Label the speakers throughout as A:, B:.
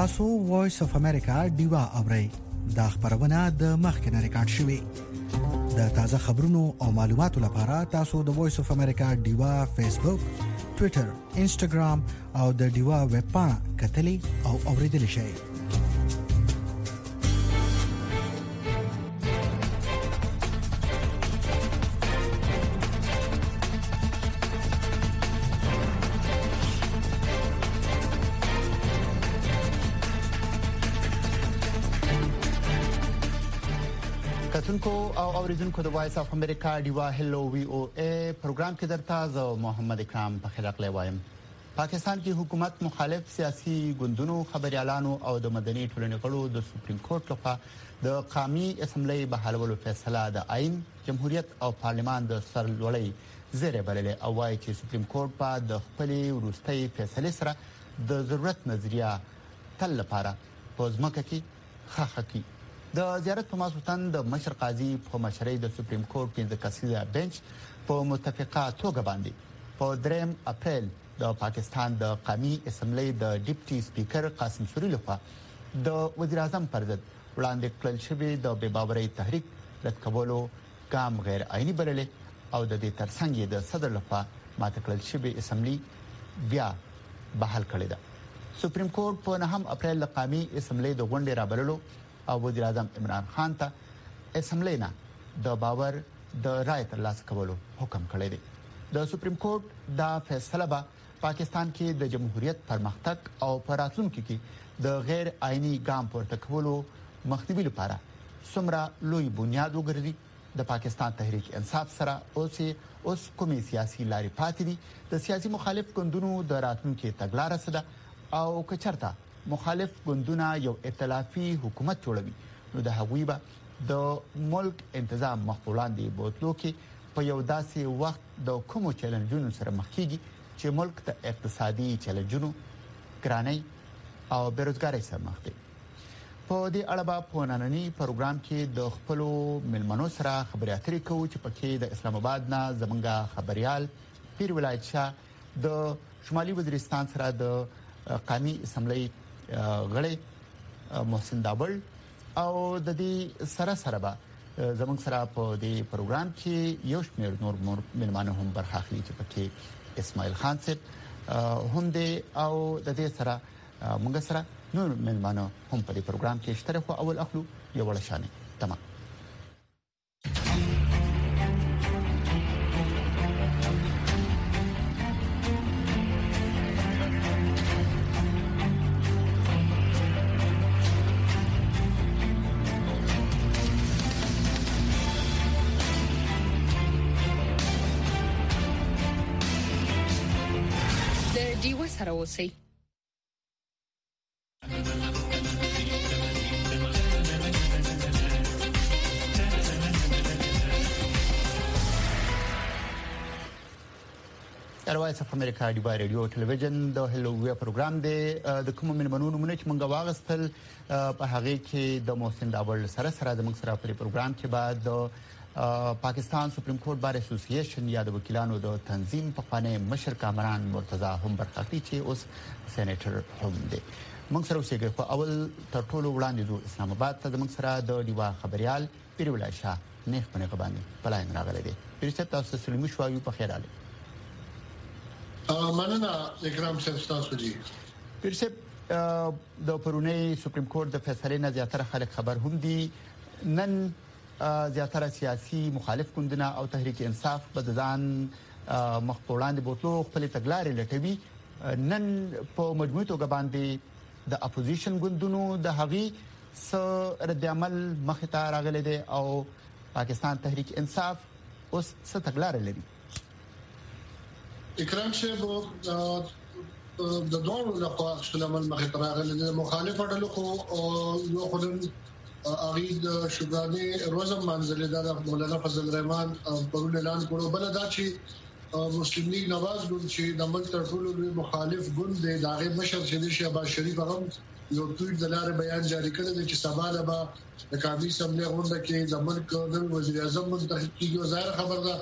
A: تاسو وایس اف امریکا ډیوا اورئ دا خبرونه د مخکنه ریکارډ شوې د تازه خبرونو او معلوماتو لپاره تاسو د وایس اف امریکا ډیوا فیسبوک ټوئیټر انسټاګرام او د ډیوا ویب پاڼه کتلې او اوریدل شئ.
B: کتونکو او اوریدونکو د وایس اف امریکا ډیوا هلو وی او ای پروګرام کې درته زه محمد اکرام په خیر اقلی وایم. پاکستان کې حکومت مخالف سیاسي ګوندونو خبريالانو او د مدني ټولنې غړو د سپریم کورټ لخوا د قومي اسمبلی بحالولو فیصله د آئین جمهوریت او پارلمان د سرلوړۍ زیره بللې او وايي چې سپریم کورټ په د خپل وروستي فیصله سره د ضرورت نظریه تل لپاره پوزمکه کې خاخکی د زیارت په ماسوتن د مشر قاضي په مشرۍ د سپریم کورټ 15 کسیزه بنچ په متفقه توګه باندې په 3 اپریل د پاکستان د قومي اسمبلی د ډیپټي سپیکر قاسم سوري لخوا د وزیر اعظم پر ضد وړاندې کړل شوی د بې باورۍ تحریک رد کولو ګام غیر آئینی بللې او د دې ترڅنګ د صدر لخوا ماته کړل شوی اسمبلی بیا بحال کړی ده. سپریم کورټ په 9 اپریل د قومي اسمبلی د غونډې رابللو او وزیر اعظم عمران خان ته اسمبلی نه د باور د رائے ترلاسه کولو حکم کړی دی. د سپریم کورټ دا فیصله به پاکستان کې د جمهوریت پرمختګ او پراتلونکو کې د غیر آئینی ګام پورته کولو مخنیوي لپاره څومره لوی بنیاد وګرځي. د پاکستان تحریک انصاف سره اوس کومي سیاسي لارې پاتې دي د سیاسي مخالف ګوندونو د راتلونکو تګلارې سره او کچرتا مخالف ګوندونه یو ائتلافي حکومت جوړوي نو د هغوی به د ملک انتظام مخولان دی بوتلو کې په یو داسې وخت د کومو چیلنجونو سره مخ کیږي چې ملک ته اقتصادي چیلنجونو ګرانۍ او بیروزګارۍ سره مخ دي. په دې اړه به په نننی پروګرام کې د خپل ملمنو سره خبرې اترې کوو چې پکې د اسلام آباد نه زمونږ خبريال پیر ولایت شاه د شمالي وزیرستان سره د قومي اسمبلی غړي محسن دابل او د دې سره به زمونږ سره په دې پروګرام کې یو شمېر نور ملمانو هم برخه اخلي چې پکې اسماعیل خان صاحب هم دي او د دې سره موږ سره نور ملمانو هم په دې پروګرام کې اشتراک او اول اخلو یو ولشانه تمام.
C: سره اوسئ.
B: وایس اف امریکا ډیوا ریډیو ټلویزیون د هلو وی پروګرام دی د کوم ملمنونو مونږ چې مونږ واغستل په هغه کې د محسن داول سره د موږ سره په پروګرام کې بعد د پاکستان سپریم کورټ بار اسوسییشن یا د وکیلانو د تنظیم په خانه مشر کامران مرتضی هم برخه اخلي چې اوس سېنیټر هم دی. موږ سره اوسېږي خو اول تر ټولو وړاندې د اسلام آباد ته موږ سره د ډیوا خبريال پیر ولایت شاه نه په نه باندې پلاین راغلی دی. پیر څه تاسو سلمي شوایو په خیر علي.
D: مننه اکرام صاحب تاسو جی.
B: پیر صاحب د پرونی سپریم کورټ د فیصلې نه زیاتره خلک خبر هم دي. نن زیاتره سیاسي مخالف ګوندونه او تحریک انصاف په ځان مخ په وړاندې بوتلو خپل تګلارې لټوي. نن په مجموعي توګه باندې د اپوزیشن ګوندونو د هغي سره رد عمل مخ ته راغلي دي او پاکستان تحریک انصاف اوس څه تګلارې لري.
D: اکرام صاحب د دوه لخوا عمل مخ ته راغلي د مخالفه ډلو خو یو خدای اغید شګانی روزم منځله د مولانا فضل الرحمن پرون اعلان کړو بل دا چې مسلم لیگ نواز ګوند چې د ملک تر ټولو مخالف ګوند دی داغه مشر چې شهباز شریف هم یو ټویټ دلاره بیان جاری کړی چې سبا به د قومي اسمبلی غونډه کې د ملک د وزیر اعظم منتخب کیږي. ظاهر خبر ده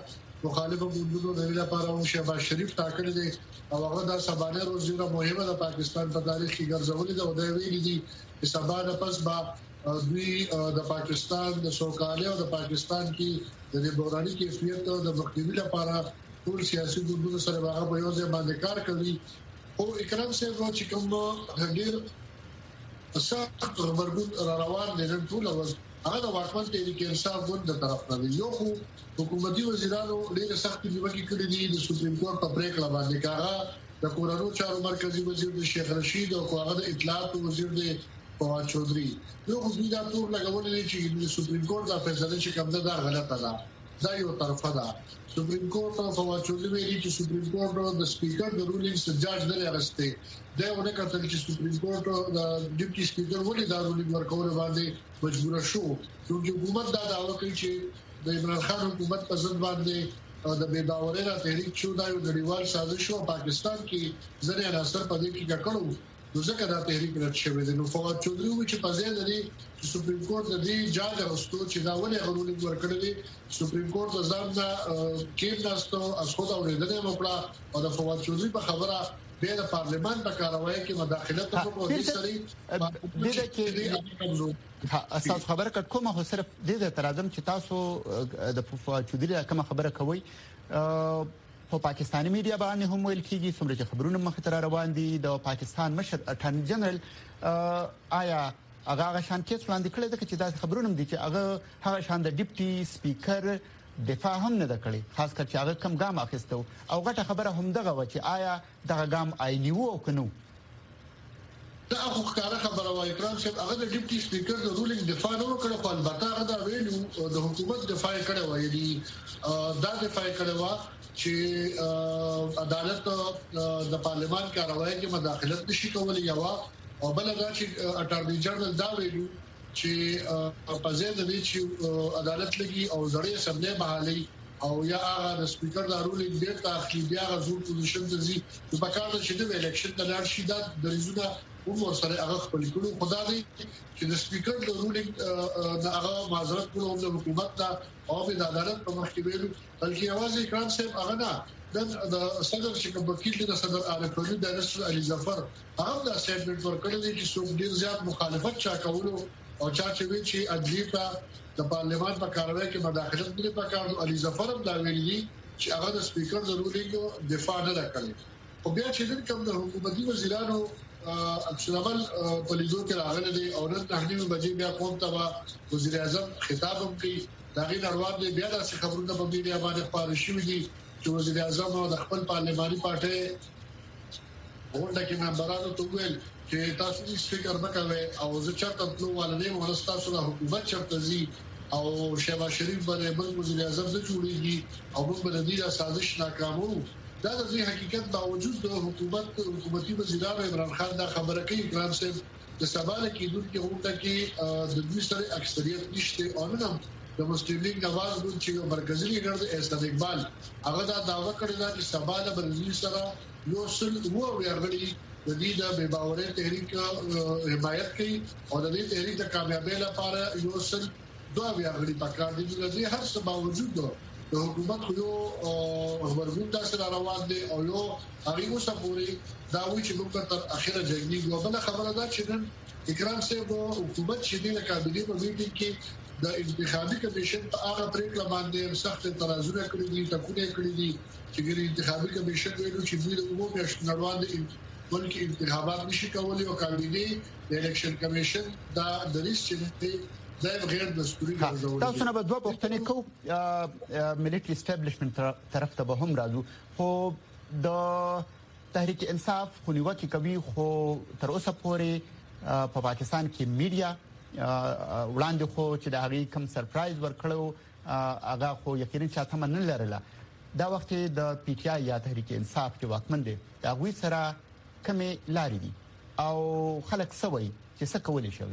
D: مخالفو ګوندونو د لپاره هم شهباز شریف ټاکل دي او هغه د سبانه روزونه مهمه د پاکستان په تاریخ کې ګرځولې ده او د ویلي دي چې سبانه پس با دوی د پاکستان د سوکالۍ او د پاکستان کې د بوراني کیفیت او د مخنیوي لپاره ټول سیاسي ګوندونو سره هغه په یو ځای باندې کار کوي او اکرام صاحب چې کوم ډېر سخت خبرګون را روان دي نن ټول هغه د واکمن تحریک انصاف ګوند د طرف نه یو حکومتي وزیرانو ډېر سخت نیوکې کړې دي د سپریم کورټ په پریکړه باندې کاغه د کورونو چارو مرکزی وزیر د شیخ رشید او هغه د اطلاعات وزیر د فواد چودري یو خو دا ټول لګولې چې د سپریم کورټ د فیصله چې کوم ده غلطه ده دا یو طرفه ده سپریم کورټ او فواد چودري ویلي چې سپریم کورټ د سپیکر د رولینګ سجاج نه راغسته دا ونه کتل چې سپریم کورټ د ډیپټي سپیکر ولې دا رولینګ ورکول باندې مجبور شو چې حکومت دا دعوه کوي چې د عمران خان حکومت په ضد باندې د بے باورۍ را تحریک شو دا یو نړیوال سازش او پاکستان کې ځنې عناصر په دې کې کړو نو ځکه دا تحریک رد شوی دی نو فواد چودري و چې په ځای لري چې سپریم کورټ د دې جاج راستو چې دا ولې غوړولې ورکړل دي سپریم کورټ ځان دا کې ناستو اسخود اوریدنه وکړه او د فواد چودري په خبره د پارلمان په کاروایی کې مداخلت وکړه د سړي
B: اساس خبره کومه خو صرف د اعتراضم چې تاسو د فواد چودري کومه خبره کوي په پاکستاني میډیا باندې هم ویل کیږي څومره چې خبرونه مخ ته روان دي د پاکستان مشر اټارنی جنرال آیا هغه شان کیس وړاندې کړی دی چې دا خبرونه دي چې هغه شان د ډیپټي سپیکر دفاع هم نه کړی خاص کر چې هغه کم ګام اخیستو او غټه خبره هم دغه و چې آیا دغه ګام آئینی وو کنو
D: دا خو ښکاره خبره وایي اکرام صاحب هغه د ډیپټي سپیکر د رولینګ دفاع نه وکړه خو البته هغه دا ویلو د حکومت دفاع کړي وایي دا دفاع کړي وا چې عدالت د پارلمان کاروایی کې مداخلت نشي کولای یو او بل دا چې اټارنی جنرال دا ویلو چې په ځای د دې چې عدالت لګي او زړې اسمبلی بحالي او یا هغه د سپیکر د رولینګ ډیر تاخیر بیا غوښتل پوزیشن ته ځي په کار د شیدو الیکشن د لار شي د ریزونه عمر سره هغه خپل کړو خدای دې چې د سپیکر د رولینګ هغه معذرت کولو د حکومت دا او د عدالت په مخ کې ویلو بلکې اواز اکرام صاحب هغه نه د صدر چې وکیل د صدر عارف علي د رسول علي ظفر هغه د سټیټمنټ ورکړل چې څوک ډیر زیات مخالفت چا کولو او چا چې وی چې عدلیه په د پارلمان په کاروایی کې مداخلت نه پکار علي ظفر هم دا ویلي چې هغه د سپیکر د رولینګ دفاع نه کړي او بیا چې کوم د حکومتي وزیرانو اکثرمن په لیدو کې راغلي دي او نن تحلیل بجې بیا قوم ته وزیر اعظم خطاب هم کوي دا غي نړیوال دی بیا د خبرونو په میډیا باندې خبرې شوې دي چې وزیر اعظم او د خپل پارلماني پارټي ورته کې ممبرانو ته ویل چې تاسو دې فکر وکړئ او زه چرته نو والدې ورستا سره حکومت چرته زی او شهباز شریف باندې بل وزیر اعظم د جوړیږي او موږ به د دې سازش ناکامو دا د حقیقت باوجود د حکومتي وزیرانو عمران خان دا خبره کوي اکرام صاحب د سباله کې دونکو هوټه کې د دوی سره اکثریت نشته او نه د مسلم لیگ نواز ګوند چې مرکزی لیډر د احسان اقبال هغه دا داوا کړی دا چې سباله برزي سره یو سل وو ورغلي د دې د بے باورۍ تحریک حمایت کوي او د دې تحریک د کامیابی لپاره یو سل دوه ورغلي پکار دي د دې هر څه باوجود د حکومت یو خبرګون تاسو روان دي او یو هغه اوسه پوری دا وی چې موږ تر اخره جګړې غوښنه خبره ده چې نن اکرام صاحب حکومت چې د کابینې په میټینګ کې د انتخابي کمیشن په هغه پریکړه باندې سخت اعتراضونه کړی دي ټکونه کړی دي چې ګری انتخابي کمیشن ویلو چې دوی د عمومي اشنوان دي بلکې انتخابات نشي کولای او کابینې د الیکشن کمیشن دا د ریسټ دا غیر دستوري ګرځول
B: تاسو نه به دوه پوښتنې کو ملټری اسټابلیشمنت طرف ته به هم راځو خو د تحریک انصاف خونیوکي کوي خو تر اوسه پورې په پاکستان کې میډیا وړاندې خو چې د هغه کم سرپرایز ورکړو هغه خو یقینا چاته من نه لرله دا وخت د پی ټی آی یا تحریک انصاف کې واکمن دي هغه سره کمې لارې دي او خلک سوي چې څه کولای شي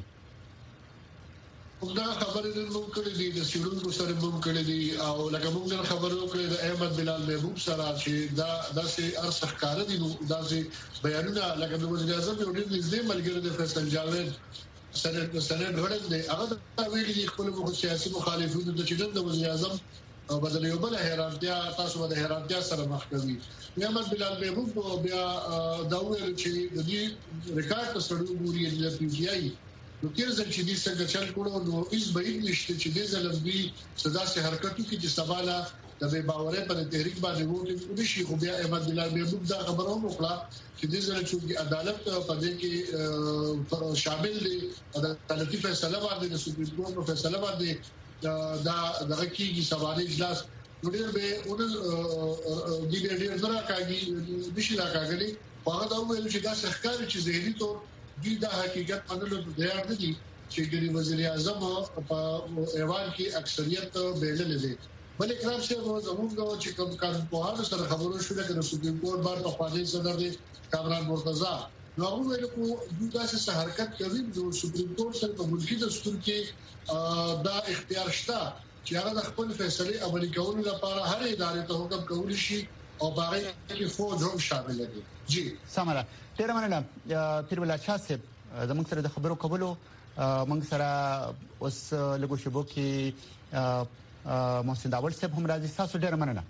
D: دا خبرې نن موږ کړې دي د سیډونکو سره موږ کړې دي او لکه موږ نن خبرو کړې د احمد بلال محبوب سره چې دا سي ارسخ کار دي دا سي بیانونه لکه د وزیر اعظم یو ډېر نږدې ملګری د فیصل جاوید سره غړل دي هغه دا ویلي خپل سیاسي مخالفینو د چیرې د وزیر اعظم بدل یو بل حیرانتیا تاسو د حیرانتیا سره مخ کوي محمد بلال محبوب بیا دا ویل چې د دې ریکارډ سره ګوري د پی ټی آی نو تیر ځل چې دې څنګه چل کړو نو هیڅ بعید نشته چې دې ځل دوی صدا سي حرکتو کې چې سباله د بے باورۍ پر تحریک باندې ووټ ونشي خو بیا محمد بلال محبوب دا خبرونه وکړه چې دې ځل چې عدالت په دې کې شامل دي عدالتي فیصله باندې د سپریم کورټ په فیصله باندې دا دغه کېږي سوالي اجلاس ډېر به د دې ډېر زړه کاږي د شي راکاږي هغه دا ویل چې دا ښکار چې زهري تور دي دا حقیقت منلو ته تیار دي چې ګری وزیر اعظم په ایوان کې اکثریت بیلل دي بل اکرام شه زموږ چې کوم قانون په اړه سره خبرو شوه چې سپریم کورټ بار په خالي صدر دي کامران مرتضی نو هغه ویل کو دا چې حرکت کوي د سپریم کورټ سره په ملکی دستور کې دا اختیار شته چې هغه د خپل فیصله عملي کولو لپاره هر ادارې ته حکم کولی شي او باغی کې فوج هم شامل دي جی
B: سمره ډیر مننه پیر ولا شاسب زموږ سره د خبرو کولو موږ سره اوس لګو شبو کې محسن داول صاحب هم راځي تاسو ډیر مننه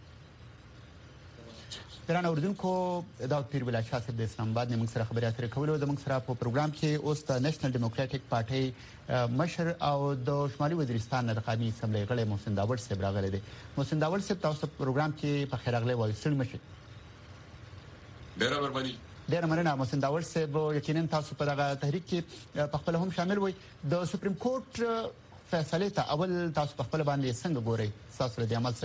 B: درنه اوردونکو دا پیر ولا شاسب د اسلام آباد موږ سره خبرې اترې کولو د موږ سره په پروګرام کې اوس د نېشنل ډیموکراټک پارټي مشر او د شمالي وزیرستان د قومي اسمبلی غړي محسن داول صاحب راغلي دي محسن داول صاحب تاسو په پروګرام کې په خیر راغلي وایي ستړي مشه
E: ډیر مهرباني
B: ډیر مننه محسن داول صاحب یقینا تاسو په دغه تحریک کې په خپل هم شامل وي د سپریم کورټ فیصله ته اول تاسو په خپل باندې څنګه ګورئ تاسو د عمل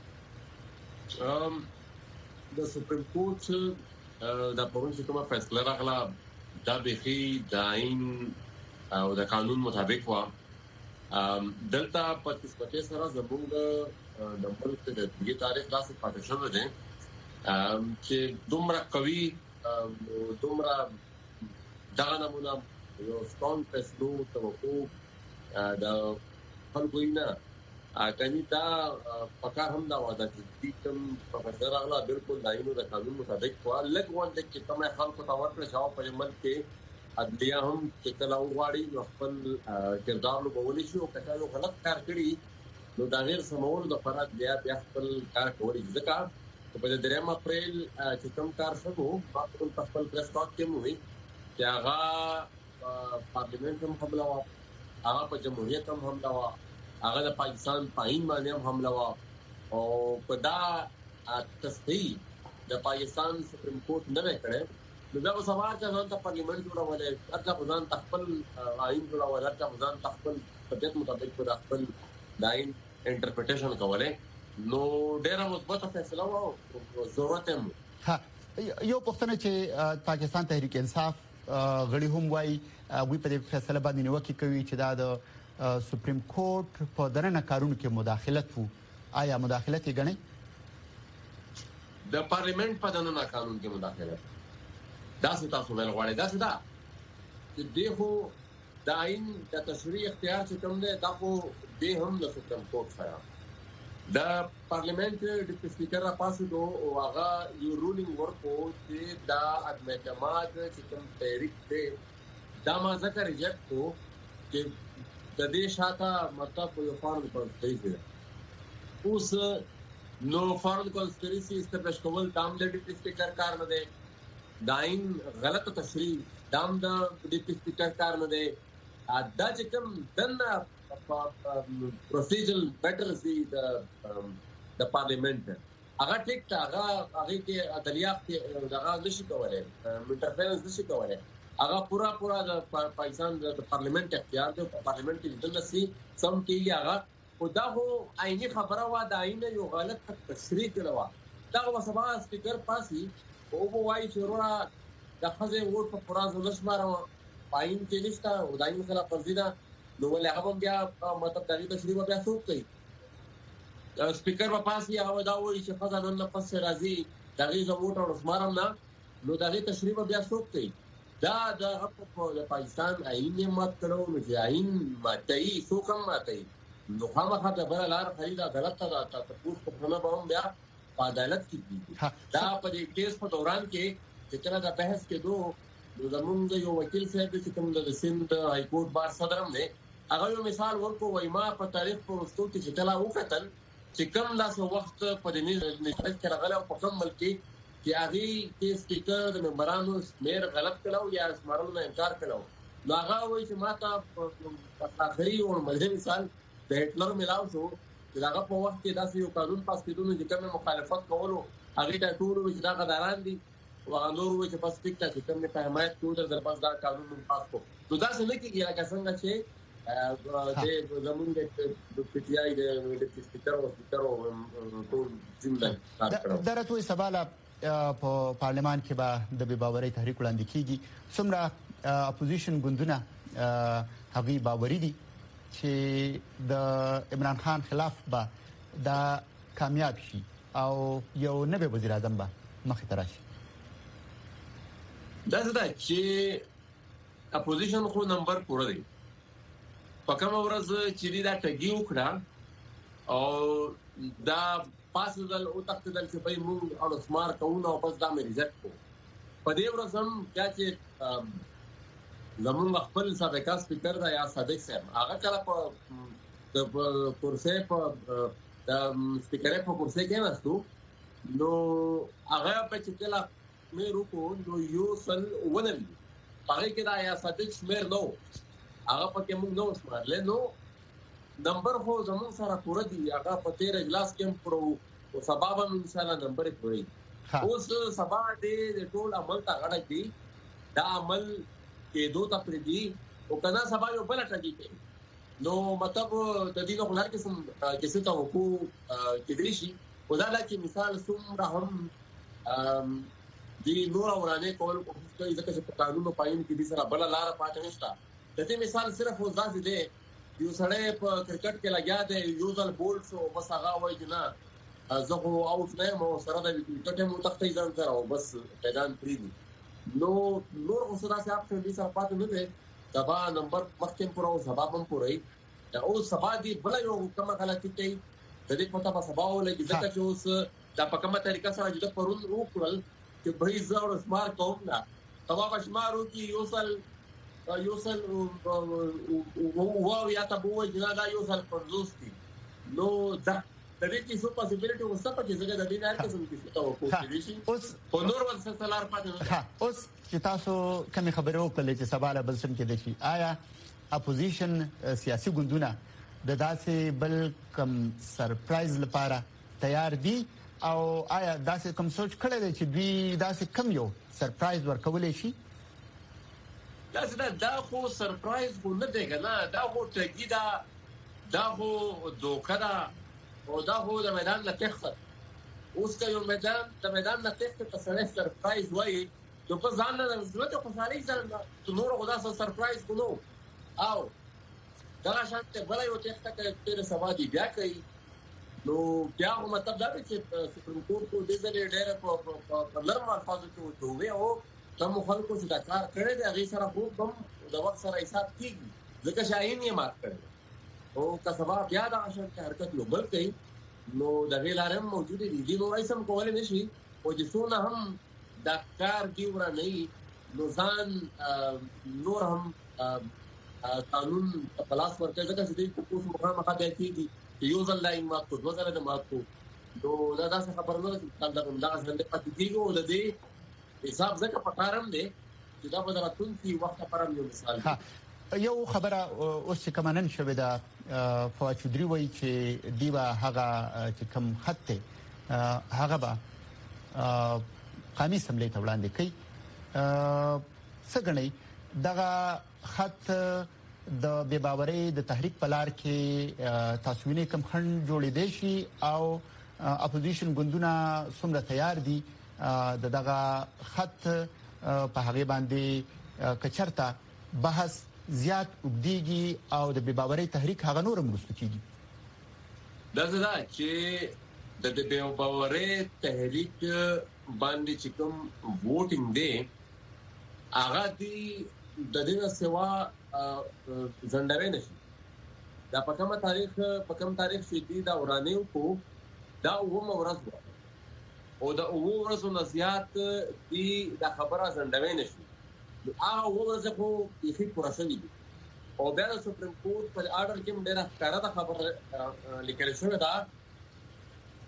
B: سره
E: د سپریم کورټ د پروینس کومه فیصله راغله دا به د عین او د قانون مطابق وا دلته په تسبته سره زموږ د ملک د دې تاریخ داسې پاتې شوی دی چې دومره قوي دومره دغه نمونه یو ستون فیصلو توقع د خلکو نه کني دا پکار هم دا ودا چې کوم پروفیسور اغلا بالکل داینو د قانون مطابق وا لګ وانت چې کومه خلکو ته ورکړل شو په ملک کې عدلیه هم چې کله وغواړي خپل کردار له بولې شو کله یو غلط کار کړی نو دا غیر سمول د فراد بیا خپل کار کوي ځکه په 3 اپریل چې کوم کار شوه په خپل پریس کارت کې مو وی چې هغه پارلیمنت هم حمله وا هغه په جمهوریت هم حمله وا هغه د پاکستان پاین باندې هم حمله وا او په دا تصحیح د پاکستان سپریم کورټ نه کړي نو دا سوال چې ځان ته پارلیمنت جوړولې هرڅه ځان خپل آئین جوړول هرڅه ځان خپل طبيعت مطابق په خپل داین انټرپریټیشن کوله نو ډېر مثبت فیصله و ضرورت هم
B: یو پښتنه چې پاکستان تحریک انصاف غړي هم وای وی په دې فیصله باندې نیوکه کوي چې دا د سپریم کورټ په درنه کارونو کې مداخلت وو آیا مداخلت یې غني
E: د پارلیمنت په دننه قانون کې مداخلت دا څه تاسو ول غواړئ دا څه دا چې دغه د عین د تشریع اختیار چې کوم دی دا خو د هم د سپریم کورټ سره د پارلیمنت ډیپټي سپیکر راپاسو دو او هغه یو رولینګ ورکو چې دا عدم اعتماد چې کوم تحریک دی دا ما ذکر ریجیکټ کو چې د دې شاته مطلب یو فارم کنسپیریسی ده اوس نو فارم کنسپیریسی استابلیش کول دام د ډیپټي سپیکر کار نه دی داین غلط تشریح دام د ډیپټي سپیکر کار نه دی دا چې کوم دنه پروسیجرل میټرز دي د پارلیمنت هغه ټیک تا هغه کې عدلیات دغه نشي کولای انټرفیرنس نشي کولای هغه پورا د پاکستان د پارلیمنت اختیار دی پارلیمنت کې د نسي سم کې هغه او دا هو عیني خبره وا د عینه یو غلط تشریح کړو دا هو سبا سپیکر پاسي او وایي چې ورا د خزه ووټ په پراز ولشمارو پاین کې نشته او دای مثلا فرضیدا نو ولې هغه بیا مطلب دغه تشریح بیا څوک کوي سپیکر په پاسي هغه دا وایي چې خزه نن پس راځي دغه زموټ او سمارم نه نو دغه تشریح بیا څوک کوي دا د پاکستان عین مات کړو نو چې عین ماتای څوک هم ماتای نو خامخا د بل لار خریدا غلط ده تاسو په نه به بیا په عدالت کې دا په دې کیس په دوران کې چې کله دا بحث کې دوه زمونږ یو وکیل صاحب چې کوم د سند های کورټ بار صدر هم نه هغه یو مثال ورکو وای ما په تاریخ پرستو کې چې کله وکتل چې کوم لاس وخت په دې نسبت کې راغلی او په کوم ملک کې هغه کې سپیکر د ممبرانو سمیر غلط کړو یا سمارلو نه انکار کړو نو هغه وایي چې ماته په اخري او مذهبي مثال د هټلر ملاو شو چې هغه په وخت کې داسې یو قانون پاس کېدو چې کوم مخالفت کولو هغه ته ټول چې دا غداران دي وغندور وایي چې پاس ټیک ته کوم په حمایت کوي در پاس دا قانون پاس کو نو دا څنګه کېږي لکه څنګه چې د زمونږ د پی ټی آی د سپیکر او ټول جمله کار کړو
B: درته سواله په پارلمان کې به د بې باورۍ تحریک وړاندې کیږي څومره اپوزیشن ګوندونه هغه باوري دي چې د عمران خان خلاف به دا کامیاب شي او یو نوی وزیر اعظم به مخې ته راشي
E: دا څه ده چې اپوزیشن خو نمبر پوره دی په کوم ورځ چې دا ټګي وکړه او دا پاسدل او تختدل چې په موږ او سمار کوو او پس دا مې ریزټ کو په دې ورځ هم چې زموږ خپل سابقا سپیکر دا یا صادق صاحب هغه کله په کرسي په د سپیکر په کرسي کې نهستو نو هغه په چې کله مې روکو نو یو سل ونل هغه کې دا یا صادق سمیر نو هغه پکې موږ نو سمارل نو نمبر خو زموږ سره پوره دی هغه په 13 اجلاس کې پرو او سبب ان شاء الله نمبر پوره اوس سبا دې ټول عمل تا غړ دی دا عمل کې دوه تفریدي او کنا سبا یو بل ټاګي کوي نو مطلب د دې نو هر قسم کیسه ته وکړو کې دی شي خدای لا چې مثال څومره هم دې نور اورانه کول کوشش کوي ځکه چې په قانونو پاین کې دې سره بل لار پاتې نشته د دې مثال صرف وځي دی یو سړی په کرکټ کې لګیا دی یو ځل بولډ شو بس هغه وایي چې نه زه خو اوټ نه یم او سره د کرکټ مو تختې ځان سره او بس پیدان پری دي نو نور اوس دا چې اپشن دې سره پاتې نه دی سبا نمبر مخکې پر او سبا هم پورې او سبا دې بل یو کومه غلطي کوي د دې په تاسو سبا ولګي ځکه چې اوس دا په کومه طریقه سره چې پرون وکړل چې به زړ سمار کوم نه سبا بشمارو کې یو سل او یا تاسو وایي چې دا یو سل پرځوستي نو دا د دې چې څه پاسبিলিټي وسه په چې زګه د دې نه هرڅه کې څه کوي شي اوس په نور ورسره سلار پاتې
B: اوس چې تاسو کوم خبرو کولې چې سبا له بلسم کې دي آیا اپوزیشن سیاسي ګوندونه د داسې بل کم سرپرایز لپاره تیار دي او آیا داسې کوم سوچ کړی دی چې دوی داسې کم یو سرپرایز ورکولې شي
E: دا خو سرپرایز خو نه دی کنه دا خو ټګي دا خو دوکه دا او دا خو د میدان له تخت اوس که یو میدان له تخت ته سره سرپرایز وایي نو په ځان نه زړه خوشالي ځل نور خدا سره سرپرایز کوو او دا شانته بل یو تخت کې تیر سوا دی بیا کوي نو بیا هم مطلب دا چې سپریم کورټ کو دې ځای ډېر په نرم الفاظو کې وځوي او تم خلکو چې دا کار کړی دی هغه سره خو کوم د وخت سره حساب کیږي ځکه چې عین یې مات کړی او که سبا بیا د عشر حرکت لوبل کوي نو د ویلارم موجود دي نو ایسم کولای نشي او چې څونه هم د کار دی ور نه نو ځان نور هم قانون په لاس ورته ځکه چې د کوم مخامخ دی کیږي یو ځل لاین مات کو دوه ځله د مات کو نو دا داسې خبره نه ده چې دا څنګه پاتې کیږي او د دې حساب ځکه پکارم دی چې دا به دراتون کی وخت پرم یو مثال
B: یو خبره اوس کمنن شوه دا فواد چودري وایي چې دیوا هغه چې کم خط ته هغه به قومي سملې ته وړاندې کوي څنګه دغه خط د بې باورۍ د تحریک په لار کې تاسوینه کم خن جوړې دي شي او اپوزیشن ګوندونه څومره تیار دي دغه خط په هغه باندې کچرتا بحث زیات وګديږي او د بې باورۍ تحریک هغه نور مرسته کیږي
E: دا چې د بې باورۍ تحریک باندې چې کوم ووټینګ دی هغه دی د دې سوا زندره نشي دا په کوم تاریخ چې دی دا ورانه کو دا ومه ورځ او دا ورځو نزيات دی دا خبره زندره نشي هغه ورځ خو یې پرشنی دي او بیا د سپریم کورټ په آرډر کې ډېر ښکاره دا خبره لیکل شوې ده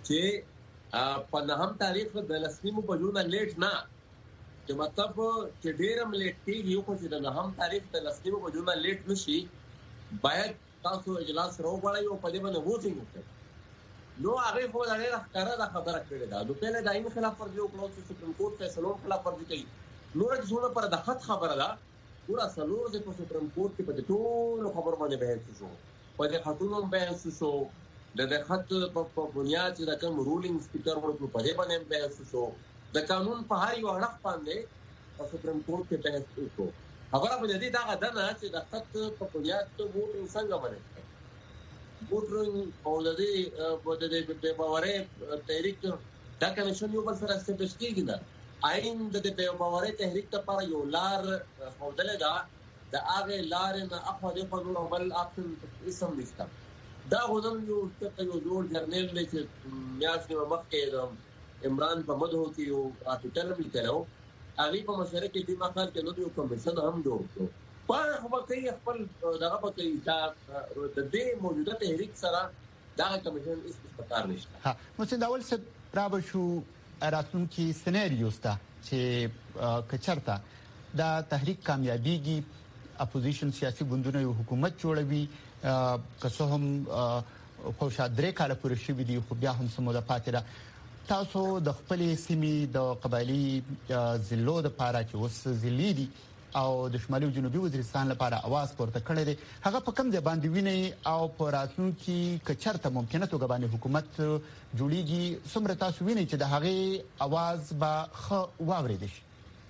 E: چې په نهم تاریخ د لسنیمو بجونه لیټ نه چې مطلب چې ډیرم لیټ کیږي یو چې د نهم تاریخ د لسنیمو بجونه لیټ نشي باید تاسو اجلاس راوړی او په دې باندې ووټینګ وکړئ نو هغه خو دا ډیره ښکاره د خبره کړې ده نو په دایم خلاف ورزي وکړو چې سپریم کورټ فیصلو خلاف ورزي کوي نو چې پر د خط خبره ده ورا سلور د سپریم کورټ کې په ټولو خبر باندې بحث شو په دې خاتونو بحث شو د خط په بنیاد چې د کوم رولینګ سپیکر ورته په دې باندې بحث شو د قانون په هر یو اړخ باندې په سپریم کورټ کې بحث وشو خبره په دې دا غدنه چې د خط په بنیاد ته ووټ څنګه باندې ووټ او د دې په باورې تحریک دا کمیشن یو بل سره استبداد کیږي نه آئین د په باورې تحریک لپاره یو لار خوندل دا د هغه لار نه اخو د قانون او بل اپشن اسم نشته دا غوډم یو جوړ جرنل دی چې میاشتې مخکې د عمران په مدهو کې یو ارټیکل لیکلو هغه په مشره کې د مخال کې نو یو کمیشن هم جوړ کړو په خبره کې خپل دغه په کې دا د دې موجوده تحریک سره دا کمیشن استفاده نشته
B: ها مسند اول څه را بشو راتلونکي سيناريوز ته چې کچرتا دا تحریک کامیابیږي اپوزیشن سیاسي ګوندونه یو حکومت جوړوي که څه هم خو شاید درې کال پورې شوي دي خو بیا هم سمو د پاتې ده تاسو د خپل سیمې د قبایلی ضلعو د پاره چې اوس ضلعي دي او د شمالي او جنوبي وزیرستان لپاره आवाज پورته کړی دی هغه په کوم ځای باندې ویني او په راتلونکي کچرته ممکنه توګه باندې حکومت جوړیږي څومره تاسو ویني چې د هغه आवाज به خو واورېدل شي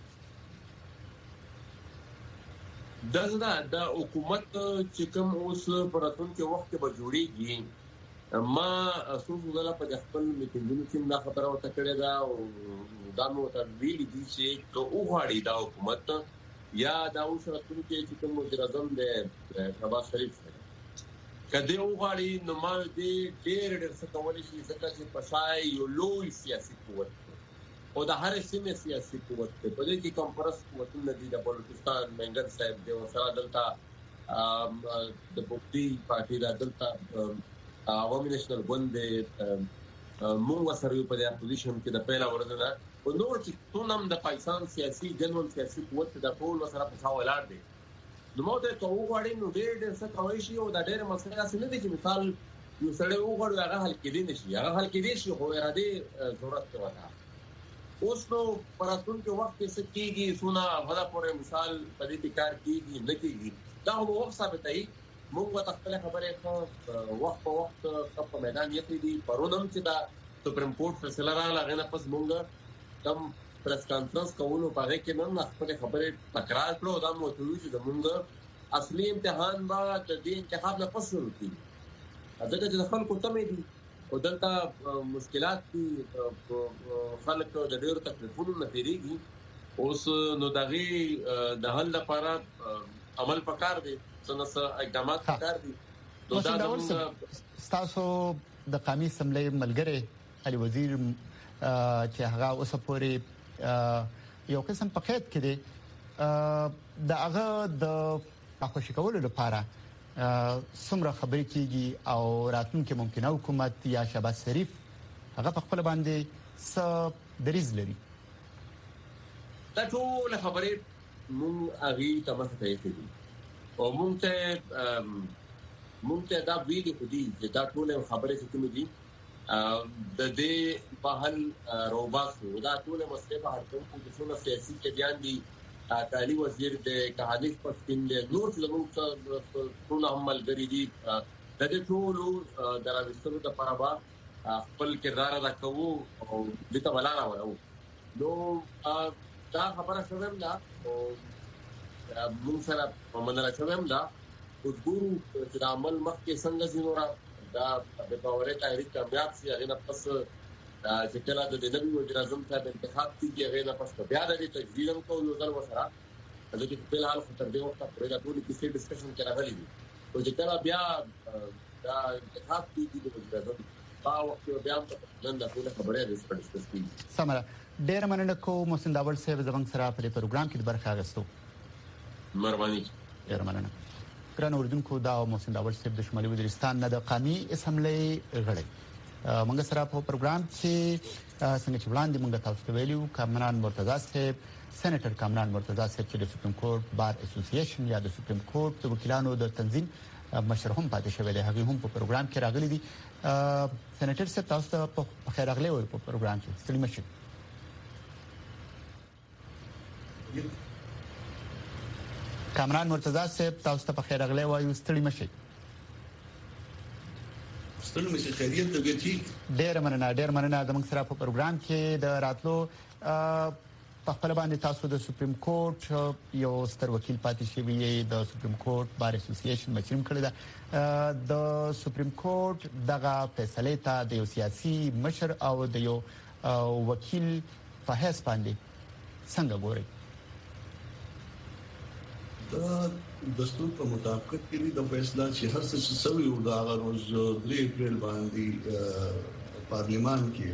E: دا حکومت چې کوم اوس په راتلونکي وخت کې به جوړیږي ما اساسو غلا په خپل میټینګونو کې دا خبره وته کړې ده او دا مو ته ویلي دي چې کوو غاړي دا حکومت یا دا اوس راتلونکي چې کوم وزیر اعظم د شهباز شریف کله وغاړي نو ما دې ډېر څه کولای شي ځکه چې پښای یو لوی سیاسي قوت او د هر سیمه سیاسي قوت په دې کې کمپرس قوتونه دي د بلوچستان منګل صاحب د وسره دلته د بوکتی پارټي د دلته عوامي نېشنل ګوند موږ سره په دې اپوزیشن کې د پیلا ورځ نه او نور چې ټولم د پاکستان سیاسي جنرال سیاسي قوت د ټول سره په څاولار دي نو مو ته کوو غواړي نو ډېر څه کوي شي او د ډېر مسله څه نه دي چې مثال یو سړی وګورو هغه حل کېدی نشي هغه حل کېدی شي خو اراده ضرورت وته اوس نو پراتون کې وخت څه کیږي سونه غلا پورې مثال په دې کار کیږي نه کیږي دا هو وخت ثابتای موږ ته خپل خبره خو وخت په وخت په میدان یې دي پرونم چې دا سپریم کورټ فیصله را لغنه پس موږ کم پریس کانفرنس کوو په هغه کې نن خپل خبره تکرار کړو دا مو ته ویل چې موږ اصلي امتحان با د دې انتخاب نه پس شروع کیږي ځکه چې خلکو ته مې دي او دلته مشکلات دي خلک د ډېر تکلیفونو نه تیریږي اوس نو دغه د حل لپاره عمل پکار دي څنګه اقدامات پکار دي
B: دا تاسو د قومي اسمبلی ملګری علي وزیر چې هغه اوس پورې یو قسم په قید کې دي د هغه د خوشی کولو لپاره څومره خبرې کیږي او راتلونکي ممکنه حکومت یا شهباز شریف هغه په خپل باندې څه دریز لري
E: دا ټول خبرې مونږ هغه تمه کوي او مونږ ته دا ویډیو کو دي چې دا ټول خبرې چې کوم دي د دې په حل روباسو دا ټول مسله په هر کوم کې څونه سیاسي کې بیان دي تعالی وزیر د کاهلیف پښتون له نور څه ټول عمل غري دي د دې ټول دراوستلو د پرابا خپل کردار ادا کوو او د ته ولاړ وو نو دا خبره شوم دا او موږ سره په منځ راځم دا او ګورو چې عمل مخکې څنګه زینورا دا د باورې تحریک کامیاب شي هغه نه پس چې کله د نبی وزیر اعظم صاحب انتخاب کیږي هغه نه پس بیا د تجدید هم کوو یو ځل وسره ځکه چې په حال خو تر دې وخت پورې دا ټول کیسې ډسکشن کې راغلي دي او چې کله بیا دا انتخاب کیږي د وزیر اعظم په وخت کې بیا نن د ټول خبرې ډسکس کیږي
B: سمره ډېر مننه کوم مسند اول صاحب زمنګ سره په پروګرام کې برخه اخیستو
E: مهرباني
B: ډېر مننه ګران اوردونکو دا محسن داور صاحب د شمالي وزیرستان نه د قومي اسمبلی غړي موږ سره په پروګرام کې څنګه چې وړاندې موږ تاسو ته ویلو کامران مرتضی صاحب سېنیټر کامران مرتضی صاحب چې د سپریم کورټ بار اسوسییشن یا د سپریم کورټ د وکیلانو د تنظیم مشر هم پاتې شوی دی هغه هم په پروګرام کې راغلي دي سېنیټر صاحب تاسو ته په خیر راغلی وي په پروګرام کې ستړي مشه کامران مرتضی صاحب تاسو ته په خیر راغلی وي ستړي مشه
F: ستړي مشه خیریت د ګټي
B: ډېر مننه د موږ سره په پروګرام کې د راتلو په خپل باندې تاسو د سپریم کورټ یو ستر وکیل پاتې شوی د سپریم کورټ بار اسوسییشن مشرم کړی دا د سپریم کورټ دغه فیصله ته د یو سیاسي مشر او د یو وکیل په حیث باندې څنګه ګوري
F: دا دستور په مطابق کې د فیصله چې هر څه سوي او دا روز 3 اپریل باندې پارلیمان کې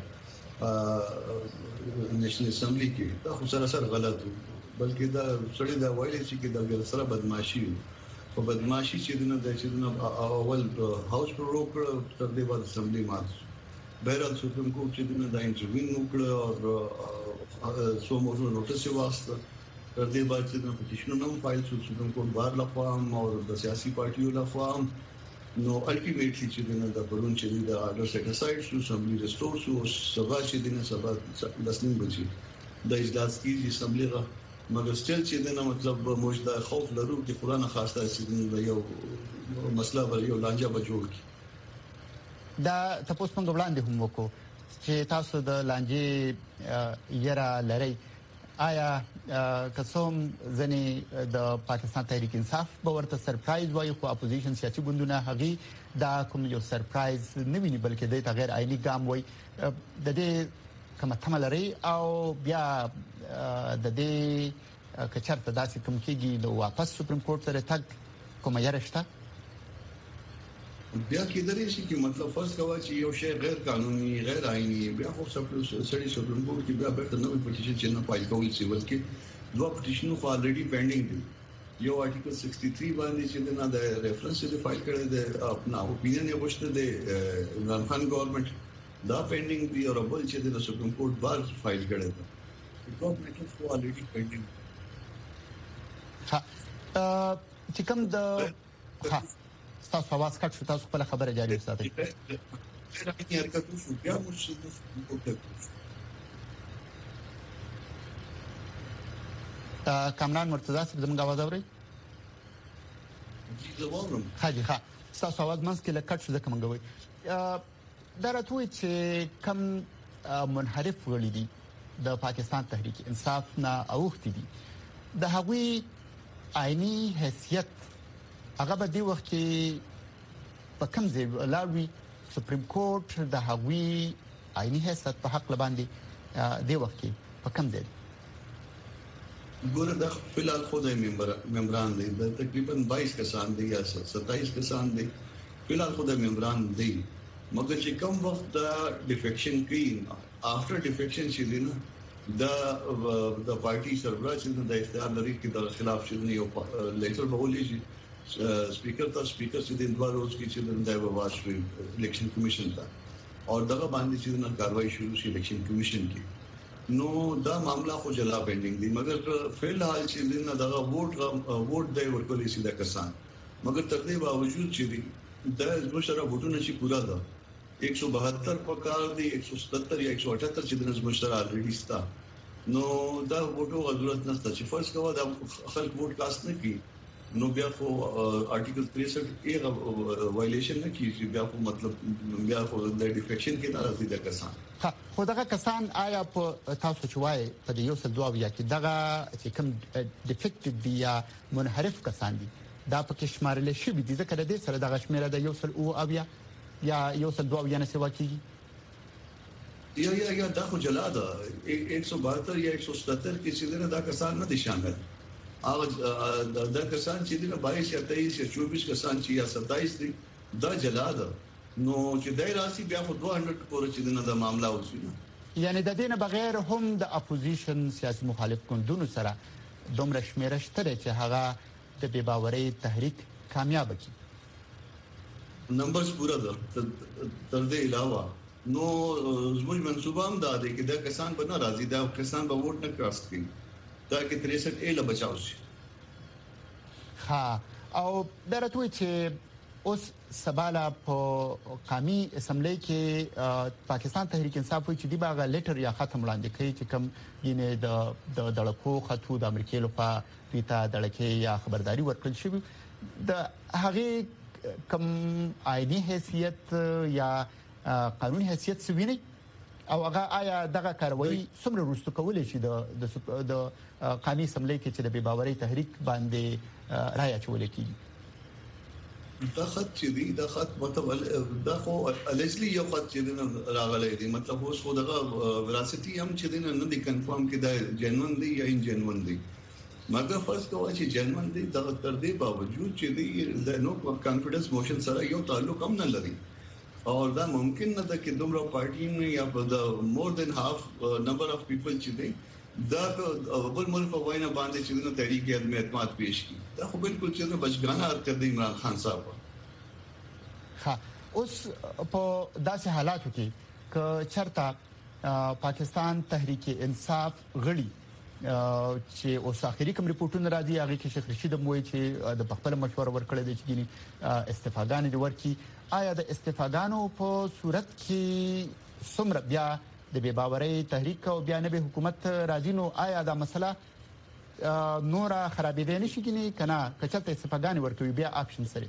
F: نېشنل اسمبلی کې دا خو سره غلط و بلکې دا سړی دا وایي چې دا سره بدمعشي او بدمعشي چې دنه اول هاوس پر روکړ تر دې بعد اسمبلی مات بهرال سپریم کورټ چې دنه دا انټرویو وکړ او سو موضوع نوټس واسطه تر دې بعد چې د پټیشن نوم فایل شو سپریم کورټ بار لخوا او د سیاسي پارټیو لخوا نو الټیمیټلی چې د پرون چې د آرډر سیټ اساید شو اسمبلی ریسټور شو سبا چې د سبا لسنین بچي د اجلاس کې اسمبلی را مګر ستل چې د مطلب موجوده خوف لرو چې قرآن خاصه چې یو مسله ور یو لانجه بجوړ کی
B: دا تاسو څنګه وړاندې هم وکړو چې تاسو د لانجې یرا لري آیا قسم ځنی د پاکستان تحریک انصاف به ورته سرپرایز وایي خو اپوزیشن سیاسي ګوندونه هغه دا کوم یو سرپرایز نه ویني بلکې د تغیر عیني ګام وایي د دې کومه تملري او بیا د دې کچرته داسې کوم کېږي نو واپس سپریم کورټ سره تک کومه یارشته
F: بیا کې درې شي چې مطلب فرض کوا چې یو شی غیر قانوني غیر آئینی بیا خو سړي سپریم کورټ کې بیا بیرته نوې پټیشن چې نه فایل کوي چې ولکه دوه پټیشن خو الریډي پینډینګ دي یو آرټیکل 63 باندې چې نه د ریفرنس دی فایل کړی دی خپل اپینین یې وشته دی عمران خان ګورنمنت دا پینډینګ دی او بل چې د سپریم کورټ بار فایل کړی دی ګورنمنت خو الریډي پینډینګ
B: چې کوم د تاسو आवाज کټ شو تاسو خپل خبره جاری وساتئ کامران مرتضی صاحب زموږ आवाज اوري حاجی ها تاسو आवाज منځ کې لکټ شو ځکه مونږ وایي دا راته چې کم منحرف غړي دي د پاکستان تحریک انصاف نه اوختي دي د هغوی آئینی حیثیت هغه به دی وخت کې په کوم ځای لاوي سپریم کورټ د هغوی آئینی حیثیت په حق باندې دی وخت کې په کوم ځای
F: ګوره د فلال خو د ممبران دي تقریبا 22 کسان دي یا 27 کسان دي فلال خو د ممبران دي مګر چې کوم وخت د ډیفیکشن کوي افټر ډیفیکشن چې دي نه د پارټي سربراہ چې د اختیار لري چې د خلاف شي یو لیټر بولي شي سپیکر چې د دوه روز کې چې د واش الیکشن کمیشن ته او دغه باندې چې د کاروایی شروع شي الیکشن کمیشن کې نو دا معاملہ خو جلا پینډینګ دي مګر فعل حال چې د دغه ووټ دی ورکولې سي د کسان مګر تر دې باوجود چې د مشره ووټونه چې پورا ده 172 په کار دي 177 یا 178 چې د مشره الریډي ستا نو دا ووټو ضرورت نشته چې فرض کوو د خلک ووټ کاست نه کی نو بیا خو آرټیکل 63 ای وایلیشن نه کیږي بیا خو مطلب بیا خو د ډیفیکشن کې ناراضي ده کسان
B: خو دغه کسان آیا په تاسو چوي په یو څل دوه یا کې دغه چې کوم ډیفیکټ دي یا منحرف کسان دي دا په کې شمارل شي دي ځکه د دې سره دغه شمیره د یو څل او اویا یا یو څل دوه یا نه سوا کیږي
F: یا دا خو جلا ده 172 یا 177 کې چې دا کسان نه دي شامل هغه د کسان چې د 22 یا 23 یا 24 کسان چې یا 27 دي دا جلا ده نو چې دای راسي بیا خو 200 پورې چې د معاملہ وشي
B: یعنی د دې نه بغیر هم د اپوزیشن سیاسي مخالف ګوندونو سره دومره شمیره شته چې هغه د بې باورۍ تحریک کامیاب کړي
F: نمبرز پورا ده تر دې علاوه نو زموږ منصوبه هم دا دی چې دا کسان به ناراضي دا کسان به ووټ نه کاست کوي دا کې 63 له بچاو شي.
B: ها او درته چې اوس سباله په قومي اسمبلی کې پاکستان تحریک انصاف وی چې دی باغ لیټر یا ختم وړاندې کوي چې کوم ینه د دړکو خطو د امریکای لخوا پیتا دړکې یا خبرداري ورکړل شوی د هغه کوم آئینی حیثیت یا قانوني حیثیت سویني او هغه آیا دغه کاروایی څومره وروسته کولای شي د قومي اسمبلی کې چې د بې باورۍ تحریک باندې رائے اچول کیږي.
F: دا خط چې دی دا خط مطلب دا خو الجلی یو خط چې دی راغلی دی مطلب اوس خو دغه وراستی هم چې دی نه دی کنفرم کې دا جنون دی یا ان جنون دی مګر فرض کوه چې جنون دی دا تر دې باوجود چې دی د نو کانفیډنس موشن سره یو تعلق هم نه لري او دا ممکن نه ده چې دومره پارټي یا د مور دین هاف نمبر اف پیپل چې دی دا بل ملک په وینا باندې چې نو تحریک عدم اعتماد پیش کی دا خو بالکل چې بچګانه حرکت دی عمران خان صاحب.
B: ها اوس په داسې حالاتو کې ک چرته پاکستان تحریک انصاف غړي چې اوس اخیری کوم ریپورتونه راځي هغه کې شیخ رشید موي چې د خپل مشوره ورکړل دي چې استفادهګان دي ورکی آیا د استفادهګانو په صورت کې څومره بیا د بې باورۍ تحریک او بیا نه به حکومت راځي نو آیا دا مسله نور خرابېدل نشي کینی کنه کچته استفادهګان ورکوي بیا اپشن سره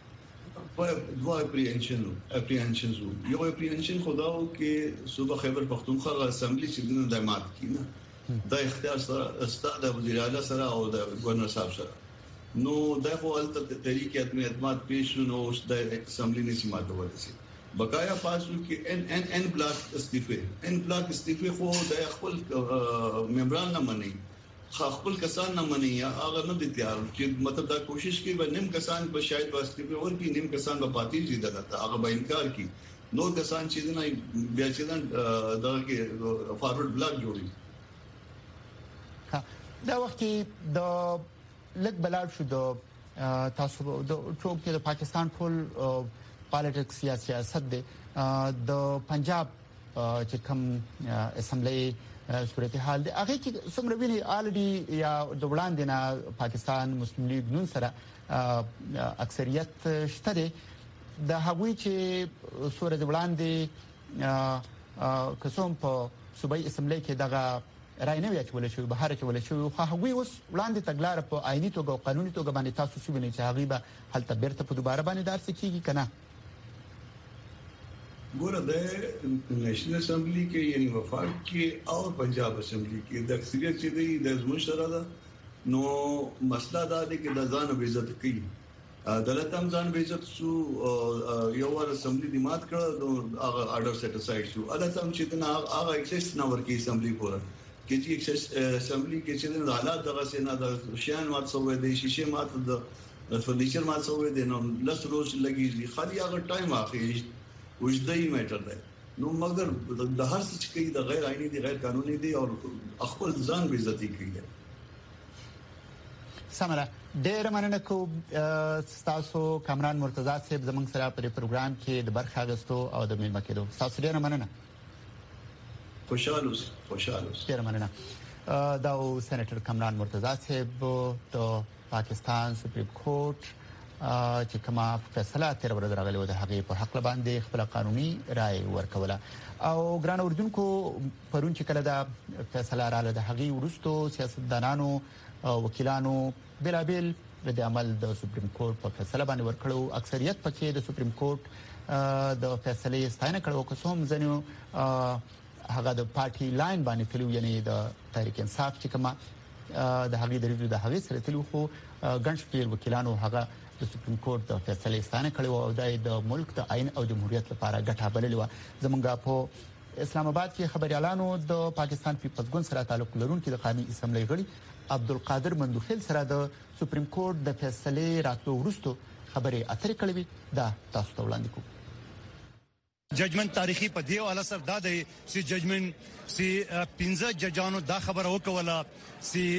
F: دوه اپریهنشنز یو اپریهنشن خداو کې صوبه خیبر پختونخوا اسمبلی چې د دایمات کینه دا اختیار سره استاد وزیر اعلی سره او د گورنر صاحب سره نو دا خو البته تحریک عدم اعتماد پیش نو د اسمبلی نشي ماتول شي بقایا فاصلو کې ان بلاک استعفاء خو د خپل ممبران نه مني خپل کسان نه مني هغه نه دي تیار چې مطلب دا کوشش کوي و نیم کسان په شاید واسطه ورکی نیم کسان په پاتې دي دغه هغه به انکار کوي نو کسان چې نه بیا چې دا کې فارورډ بلاک جوړي
B: دا وخت د لګ بلاد شو د تاسو د ټوک کې د پاکستان ټول پالیټکس یا سیاست د پنجاب چې کوم اسمبلی صورتحال دی هغه کې څومره ویني الریډي یا د وړاندې نه پاکستان مسلم لیگ نون سره اکثریت شته دی د هغوی چې سورې د وړاندې قسم په صوبایي اسمبلی کې دغه رای نه ویچول شو بهر کې ول شو خو هغوی اوس وړاندې تګلار په آئینی توګه او قانوني توګه باندې تاسو سویني چې هغه به حالت بیرته په دوباره باندې دار سکیږي کنه
F: ګوره د نېشنل اسمبلی کې یعنی وفاق کې او پنجاب اسمبلی کې د اکثریت چې دی د زموږ سره ده نو مسله دا دی چې د ځان به عزت کوي عدالت هم ځان به عزت سو یو ور اسمبلی دی مات کړ نو هغه آرډر سیټ اسایډ شو عدالت هم چې نه هغه ایکسس نه ورکی اسمبلی پورا کې چې اسمبلی کې چې د حالات دغه سينه د شیان مات سوې دي شیشه مات د فرنیچر مات سوې دي نو لس روز لګي خالي هغه ټایم اخی وجدي میټر دی نو مگر د هر څه کې د غیر آئینی دي غیر قانوني دي او خپل ځان به عزت کوي
B: سمره ډېر مننه کوم تاسو کامران مرتضی صاحب زموږ سره په پروګرام کې د برخه غستو او د میلمه کېدو تاسو ډېر مننه
F: خوشاله
B: ډېر مننه دا سېنیټر کامران مرتضی صاحب د پاکستان سپریم کورټ چې کومه فیصله تیر ورځ راغلی و د هغې په حق باندې خپل قانوني رائے ورکوله او ګران اوردونکو پرون چې کله دا فیصله رااله د هغې وروستو سیاستدانانو وکیلانو بلابل د عمل د سپریم کورټ په فیصله باندې ورکړو اکثریت پکې د سپریم کورټ د فیصلې ستاینه کړو که څوم ځنیو هغه د پارټي لاین باندې تلو یعنی د تحریک انصاف چې کومه د هغې د هغې سره تلو خو ګڼ شمېر وکیلانو هغه د سپریم کورټ د فیصلې ستاینه کړې او د ملک د آئین او جمهوریت لپاره ګټه بللې و زمونږ په اسلام آباد کې خبريالانو د پاکستان پیپلز ګوند سره تعلق لرونکي د قومي اسمبلی غړي عبدالقادر مندوخیل سره د سپریم کورټ د فیصلې راتلو وروسته خبرې اترې کړې دا تاسو ته وړاندې کوم
G: ججمنت تاریخي په دیو اله سر دا دی چې ججمنت سي 15 ججانو دا خبره وکوله چې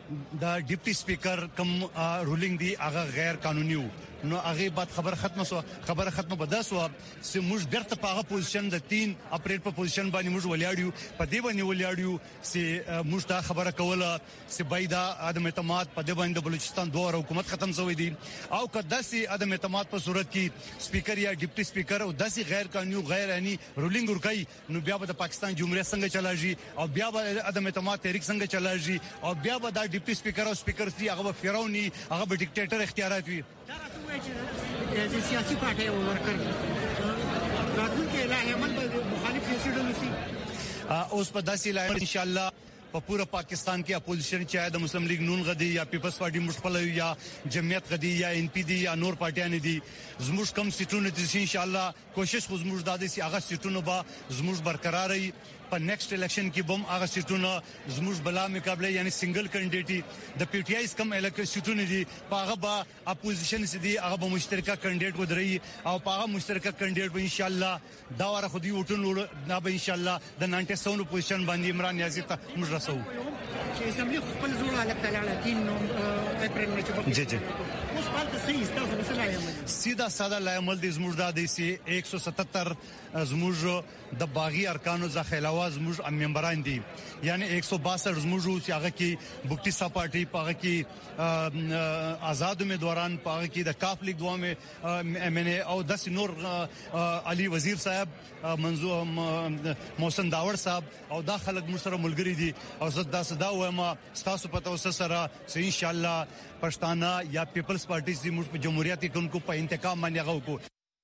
G: د ډیپټي سپیکر کوم رولینګ دی هغه غیر قانوني وو نو هغه بعد خبر ختمه بداسو چې موږ بیرته په هغه پوزیشن د 3 اپریل په پوزیشن باندې موږ ولیاړیو په دې باندې ولیاړیو چې موږ دا خبره کوله چې بایدا عدم اعتماد په دې باندې بلوچستان دوه حکومت ختم شوی دی او کدا سي عدم اعتماد په صورت کې سپیکر یا ډیپټي سپیکر او داسي غیر قانوني غیر انی رولینګ ورکای نو بیا به د پاکستان جمهوریت څنګه چلاږي او بیا به عدم اعتماد تحریک څنګه چلاږي او بیا به د ډیپټي سپیکر او سپیکر سي هغه فرعوني هغه به ډیکټیټر اختیارات وي
H: د سیاسي پارټي ورکر راتلونکي اعلان عمل به مخالف رسیدل شي
G: اوس په داسې لایق ان شاء الله په پورا پاکستان کې اپوزیشن چې د مسلم لیگ نون غدي یا پیپلز پارټي مشپل یا جمعیت غدي یا ان پی دی یا نور پارټیان دي زموږ کم سیټونه دي ان شاء الله کوشش خو زموږ د دې هغه سیټونه به زموږ برقراري په نیکسټ الیکشن کې بم هغه سیټونه زموږ بلا مقابله یعنی سنگل کینډیډیټ د پی ټی آیز کم الیکشن سیټونه دي په هغه به اپوزیشن سي دي هغه به مشترکه کینډیډیټ ودري او په هغه مشترکه کینډیډیټ به ان شاء الله دا واره خو دی وټون نه به ان شاء الله د 97 پوزیشن باندې عمران نیازی ته موږ رسو
H: چې اسمبلی خپل زوړ حالت ته لاړه 3 اپریل نه چې
G: جی
H: اوس پالته صحیح تاسو مسله یې
G: سیدا ساده لایمل د زموږ د دې سي 177 زموږ د باغی ارکانو ځخه علاوه زموږ ممبران دي یعنی 162 زموږ چې هغه کې بوکټي سا پارټي پاغه کې آزاد امیدواران پاغه کې د کاف لیگ دوه مې ام ان او د نور علي وزیر صاحب منظور محسن داور صاحب او دا خلک موږ سره ملګری دي او زدا صدا وایم تاسو پته اوس سره چې ان شاء الله پښتانه یا پیپلز پارټي زموږ په جمهوریت کې کومکو په انتقام باندې غو کو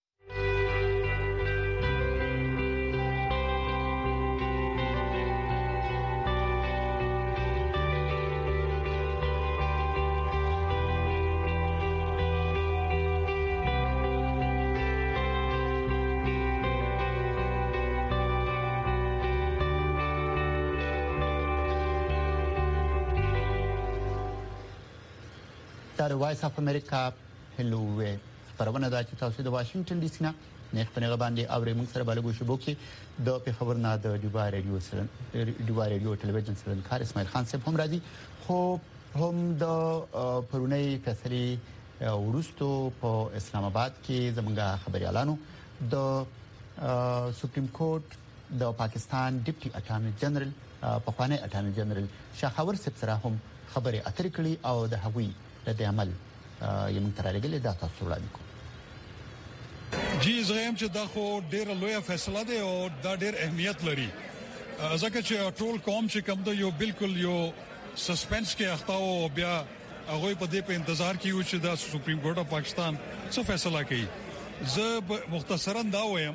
B: د وایس اف امریکا هلو وی خبرونه دا چې تاسو د واشنگټن ډي سي نه نه خبرونه باندې اورې موږ سره بلګو شبو کې د پیښور نه د ډیوا رادیو ټلویزیون سره کار اسماعیل خان صاحب هم راځي خو هم د پرونی فیصله ورستو په اسلام آباد کې زمونږ خبريالانو د سپریم کورټ د پاکستان ډیپټي اټارنی جنرال په خوانه اټارنی جنرال شاخور صاحب سره هم خبري اترې کړې او د هغوی د عمل یم ترالګل د تاسو وړاندې
I: جی زغم چې دا خو ډېر لوی فیصله ده او دا ډېر اهمیت لري ځکه چې ټول قوم چې کوم د یو بالکل یو سسپنس کې اخته او بیا هغه په دې په انتظار کې و چې د سپریم کورټ اف پاکستان څه فیصله کوي زه مختصرا دا وایم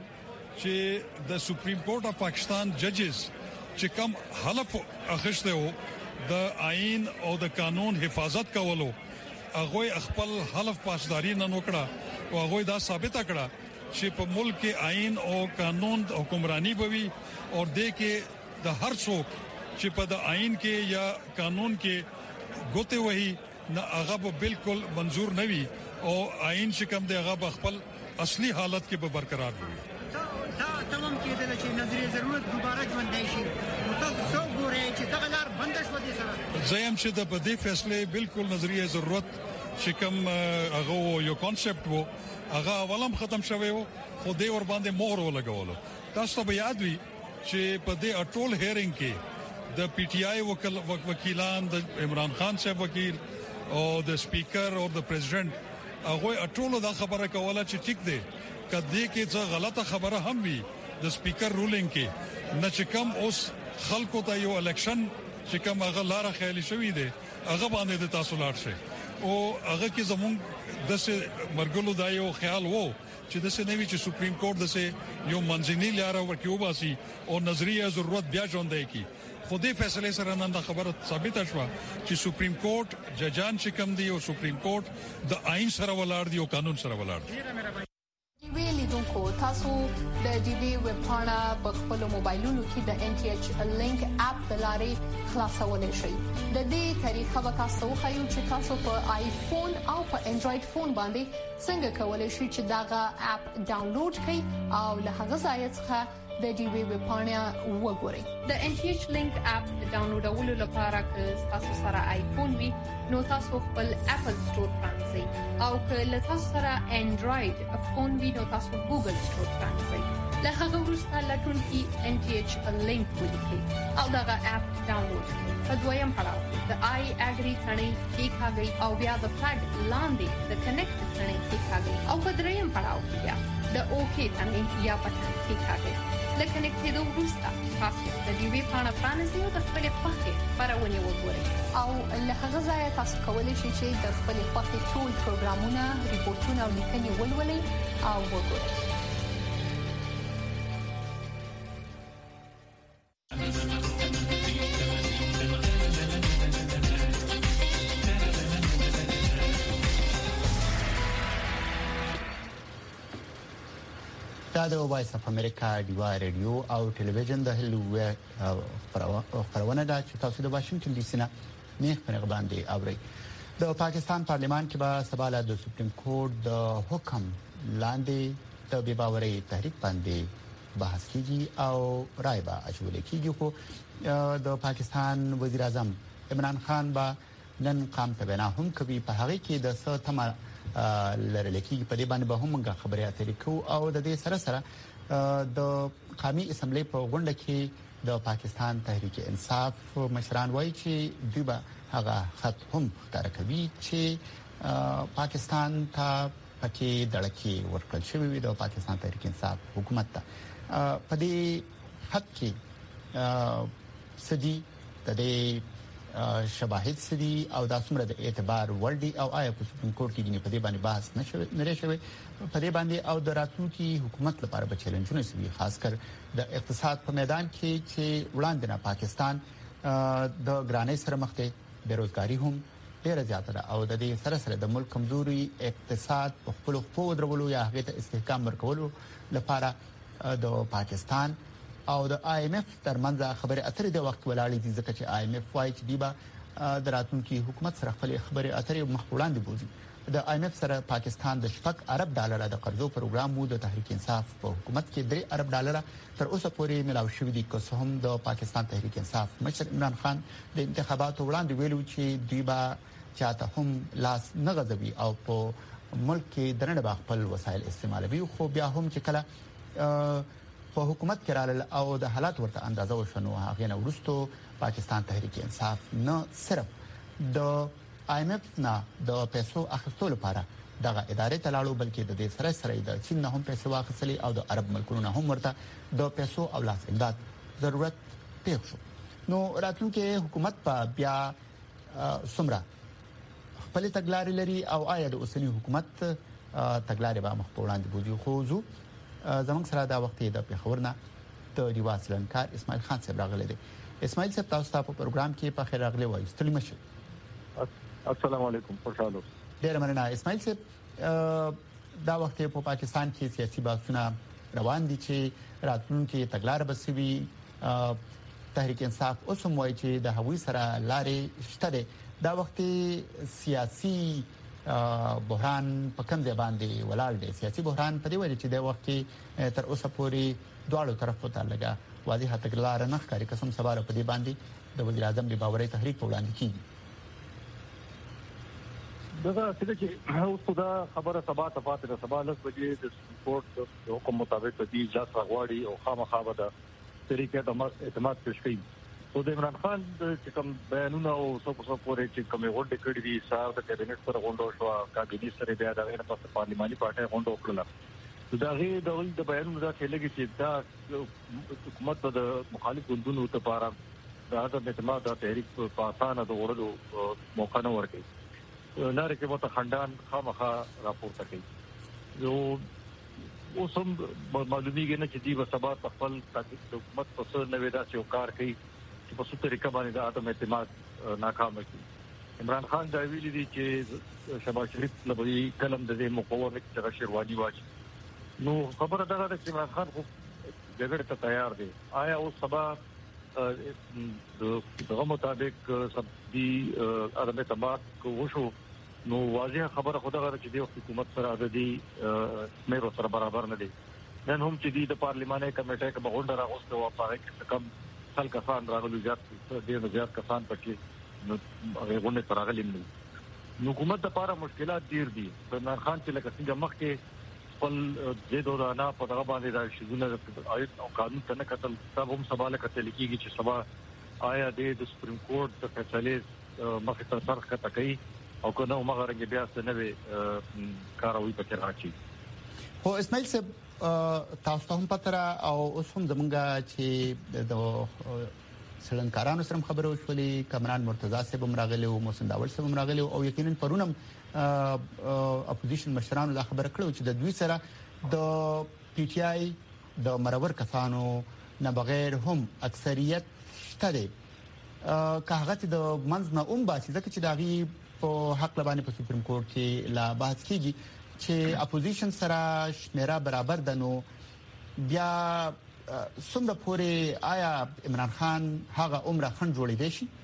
I: چې د سپریم کورټ اف پاکستان ججز چې کوم حلف اخیسته وو د آئین او د قانون حفاظت کولو هغه خپل حلف پاسداري نه وکړه او هغه دا ثابت کړه چې په ملک کې آئین او قانون حکمرانی بوي او د کې د هر څوک چې په د آئین کې یا قانون کې ګوته وهي نه هغه بالکل منزور نه وي او آئین چې کوم دی هغه خپل اصلي حالت کې به برقرار وي
H: دا تمام کېدل چې نظریه ضرورت دوباره ژوندۍ شي تاسو ګورئ چې دغه لار بند شوه دي سره
I: زم چې د بدی فیصله بالکل نظریه ضرورت چې کوم هغه یو کانسپټ وو هغه اولم ختم شوی وو خو دې ور باندې مهر ولګولو تاسو به یاد وي چې په دې اټول هیرینګ کې د پی ټی آی وکیلان د عمران خان صاحب وکیل او د سپیکر او د پریزیدنت هغه اټول دا خبره کوله چې ټیک دی کدی کې څه غلطه خبره هم وي د سپیکر رولینګ کې نه چې کوم اوس خلکو ته یو الیکشن چې کوم هغه لار خیالي شوی دی هغه باندې د تاسو لاړ شي او هغه کې زمونږ د مرګلو دا یو خیال وو چې د سنوي چې سپریم کورټ د سه یو منځنی لار ورکیو باسي او نظریه ضرورت بیا ژوندۍ کی خودي فیصله سره نن دا خبره ثابت شوه چې سپریم کورټ ججان چې کوم دی او سپریم کورټ د آئین سره ولاړ دی او قانون سره ولاړ دی
C: ویلي دونکو تاسو د ډي وی ویب پاڼه په خپل موبایلونو کې د ان ټي ایچ لینک اپ د لارې خلاصولای شئ د دې طریقه به تاسو خایو چې تاسو په آیفون او په انډراید فون باندې څنګه کولای شئ چې داغه اپ ډاونلوډ کړئ او له هغه ځای څخه د ډیوی ویب پاڼه وګورئ. د NTH لینک اپ ډاونلوډولو لپاره که تاسو سره آیفون وي نو تاسو خپل اپل سٹور پرانځئ او که له تاسو سره انډراید فون وي نو تاسو ګوګل سٹور پرانځئ. له هغه وروسته لټون کې NTH لینک ولیکئ او دغه اپ ډاونلوډ کړئ. په دویم پړاو د آی اګری ثنې کې کاږي او بیا د فلګ لاندې د کنیکټ ثنې کې کاږي او په دریم پړاو کې بیا د اوکی ثنې یا پټن کې کاږي. لکه نکته وروسته تاسو د ډیوی پاڼه پرانیزئ او د خپل پخې خبرونه وګورئ او له هغه ځایه تاسو کولی شئ چې د خپل پخې ټول پروګرامونه، ریپورتونه او لیکنې ولولئ او وګورئ.
B: دا د وایس اف امریکا ډیوا ریډیو او ټلویزیون د هلو خبرونه ده چې تاسو د واشنگټن ډي سي نه نیخ په باندې اورئ. د پاکستان پارلمان کې به سباله د سپریم کورټ د حکم لاندې د بې باورۍ تحریک باندې بحث کیږي او رائے به اچول کیږي. خو د پاکستان وزیر اعظم عمران خان به نن قام ته بنا هم کوي په هغه کې د څه تمه لرل کېږي. په دې باندې به هم خبرې اترې کوو او د دې سره سره د قومي اسمبلی په غونډه کې د پاکستان تحریک انصاف مشران وایي چې دوی به هغه خط هم ښکاره کوي چې پاکستان ته پکې دړکې ورکړل شوی وي د پاکستان تحریک انصاف حکومت ته. په دې خط کې سدي د دې شواهد سدي او د څومره د اعتبار ورډي او آیا په سپریم کورټ کې په دې باندې بحث نه شوی په دې باندې او د راتلونکي حکومت لپاره به چیلنجونه سوي، خاص کر د اقتصاد په میدان کې چې وړاندې نه پاکستان د ګرانۍ سره مخ دی، بیروزګاری هم ډیره زیاته ده او د دې سره سره د ملک کمزوري اقتصاد په خپل خپل درولو یا هغه ته استحکام ورکولو لپاره د پاکستان او د IMF ترمنځ خبرې اترې د وخت ولاړې دي، ځکه چې IMF وايي چې دیبا د راتلونکي حکومت سره خپل خبرې اترې مخ وړاندې بوزي. د IMF سره پاکستان د $6 ارب د قرضو پروګرام وو د تحریک انصاف په حکومت کې $3 ارب تر اوسه پورې ملاو شوی دي، که څه هم د پاکستان تحریک انصاف مشر عمران خان د انتخاباتو وړاندې ویلو چې دیبا چاته هم لاس نه غځوي او په ملک کې درنه خپل وسایل استعمالوي. خو بیا هم چې کله په حکومت کې رال او د حالات ورته اندازه وشنو هغه نه ورستو پاکستان تحریک انصاف نه صرف د IMF نه د پیسو اخیستلو لپاره دغه ادارې ته لاړو، بلکې د دې سره د چین نه هم پیسې واخیستلې او د عرب ملکونو نه هم ورته د پیسو او لاس امداد ضرورت پیښ شو. نو راتلونکي حکومت په بیا سمرا خپل تګلارې لري او آیا د اوسنی حکومت تګلارې به مخ په وړاندې بوزي. خو زمونږ سره دا وخت د پیښور نه د ډیوا سلنکار اسماعیل خان صاحب راغلی دی. اسماعیل صاحب تاسو ته په پروګرام کې په خیر راغلی وایي. ستړي مشه.
J: السلام علیکم. خوشاله.
B: ډیر مننه اسماعیل صاحب. دا وخت په پاکستان کې سیاسي بحثونه روان دي چې راتلونکي تګلارې بسوي. تحریک انصاف اوس هم وایي چې د هوی سره لارې شته دي. دا وخت سیاسي بحران په کوم ځای باندې ولاړ دی؟ سیاسي بحران په دې وجه چې د وخت کې تر اوسه پورې دواړو طرفو ته لګا واضحه تګلارې نه ښکاري. قسم سبا په دې باندې د وزیر اعظم د باورۍ تحریک په وړاندې کیږي.
J: دا چې اوس خدا خبره سبا ته پاتې ده. سبا 10 بجې د سپریم کورټ د حکم مطابق د اجازه غواړي او خامخا به د طریقې د اعتماد پیش کوي. او د عمران خان چې کوم بیانونه او څو پورې چې کومه غونډه کړې دي سار د کابینټ سره غونډه شو، کابینټ سره بیا د غیر په پارلماني پارټي غونډه وکړه. دا غي د بیانونو دا چې لګي چې دا حکومت د مخالف ګوندونو لپاره د عدم اعتماد د تحریک په اسانه د ورلو موقع نه ورکړي. لاره کې مت خندان خامخا راپورته کوي. یو اوس هم معلومیږي نه چې دی په سبا خپل حکومت په څیر نه ودا چې کار کوي چې په څه طریقه باندې د عدم اعتماد ناکام شي. عمران خان دا ویلي دي چې شهباز شریف لبي کلم د دې مقاومت چې شیروانی واچي. نو خبره دا ده چې عمران خان خو جګړه ته تیار دی. آیا اوس سبا دغه مطابق سبدي عدم اعتماد وشو؟ نو واضح خبره خدای غره چې د حکومت سره د دې مېرو سره برابر نه دي نن هم چې د پارلیماني کمیټې کې بغونډه راغوسته او په کې کم خلک کسان راغلي زیات کسان پکې نو هغه غونډه تراغلي نو حکومت لپاره مشکلات ډیر دي عمران خان چې لکه څنګه مخکې خپل د دورانه په دغه باندې د شذونه آیت او قانون ته نه کتل تب هم سوال کتل کیږي چې سبا آیا د سپریم کورټ د فیصلې مخې ته سرخ کته کوي او کنه مغه رنګ بیا څه نه وي کاروي پکې راځي
B: خو اسماعیل صاحب تاسو هم پتره او اوس هم زمونږ چې د سړنکارانو سره خبرو شولې کمران مرتضی صاحب هم راغلي او محسن داول صاحب هم راغلي او یقینا پرونم اپوزیشن مشرانو دا خبره کړو چې د دوی سره د پی ټ آی د مرور کسانو نه بغیر هم اکثریت شته دي که هغه د منځ نه باسي ځکه چې داغي په حق لبانه په سپریم کورټ کې لا بحث کیږي چې اپوزیشن سره شمیره برابر ده نو بیا څومره پورې آیا عمران خان هغه عمره خن جوړې دي شي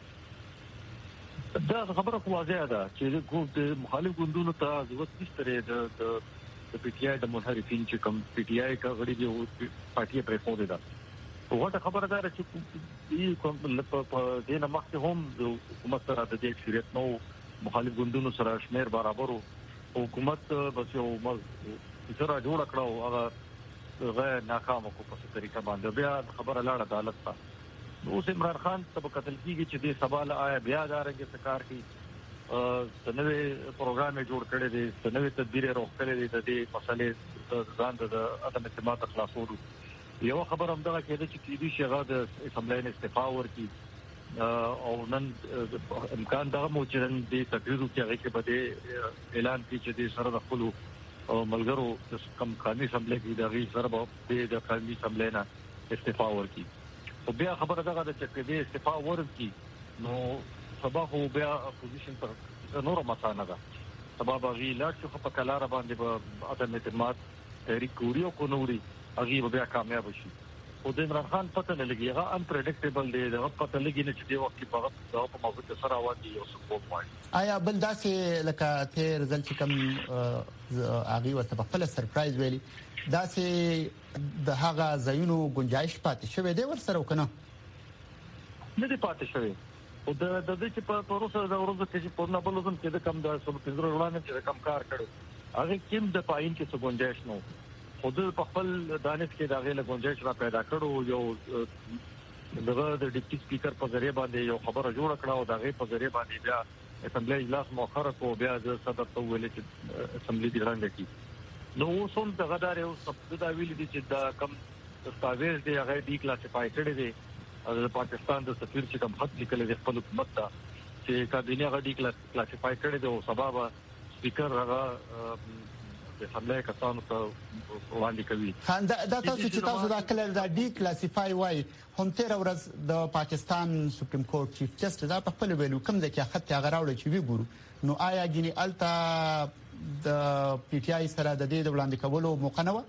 J: دا خبره خو واضحه ده چې د مخالف ګوندونو ته ضرورت نشته د پی ټ آی د منحرفین چې کوم پی ټ آی کا غړي دی پارټي پرې خو ده وګوره خبره ده چې کوم په دینه مخکې هم د حکومت سره د دې اکثریت نو مخالف ګوندونو سره شمیر برابرو حکومت بس یو سره جوړ کړو هغه غیر ناکام کو په طریقه باندې بیا خبره لاړه عدالت ته اوس عمران خان ته کتل کیږي چې د سوال آیا بیا دارنګ سکار کی سنوي پروګرام جوړ کړی دی سنوي تدبیر روکړي دي د دې مسلې ځان د عدم اعتماد خلاصولو یو خبر هم دا کېده چې کېدی شي هغه د اسمبلی استعفا ورکړي او نن امکان دا مو چې د تقریرو کې هغه کې بده اعلان کړي چې د سره د خپل ملګرو د کم قانوني اسمبلی کې د غي سره د قانوني اسمبلی نه استعفا ورکړي او بیا خبره دا ده چې د استعفا ورکړي نو سبا خو بیا اپوزیشن پر نور مسانه ده سبا غي لا چې په کلار باندې به عدم اعتماد تحریک کوریو کو نوري هغه بیا کامیاب شي او د عمران خان پته نه لګي هغه ان پریډکټیبل دی هغه پته لګي نه چې دی وخت په موضوع سره وادي او سپورټ وایي
B: آیا بل داسې لکه تیر ځل چې کوم هغه ورته په خپل سرپرایز ویلي داسې د هغه ځایونو گنجائش پاتې شوی دی ورسره وکنه
J: نه دی پاتې شوی او د دې چې په پروسه د ورځې کې په نابلوزم کې د کم د سلوپینځرو وړاندې چې کم کار کړو هغه کوم د پاین کې څه گنجائش نو خود په خپل دانش کې دا غیله گنجائش را پیدا کړو یو دغه د ډیپټي سپیکر په ذریعہ باندې یو خبره جوړ کړه او دا غي په ذریعہ باندې بیا اسمبلی اجلاس مؤخره کو بیا د صدر ته ویل چې اسمبلی دی وړاندې کی نو اوسم دغه دار یو سب دا ویل دي چې دا کم دستاویز دی هغه ډی کلاسیفای کړی دی د پاکستان د سفیر چې کوم خط لیکل دی خپل حکومت ته چې کابینه هغه ډی کلاسیفای کړی دی او سبب سپیکر هغه د حمله کسانو ته وړاندې کوي
B: دا تاسو چې تاسو دا کله دا ډی کلاسیفای وای هم تیر ورځ د پاکستان سپریم کورټ چیف جسټس دا په خپل ویلو کوم ځکه خط هغه راوړل چې وی ګورو نو آیا ګینی التا د پی ټ آی سره د دې وړاندې کولو موقع نه و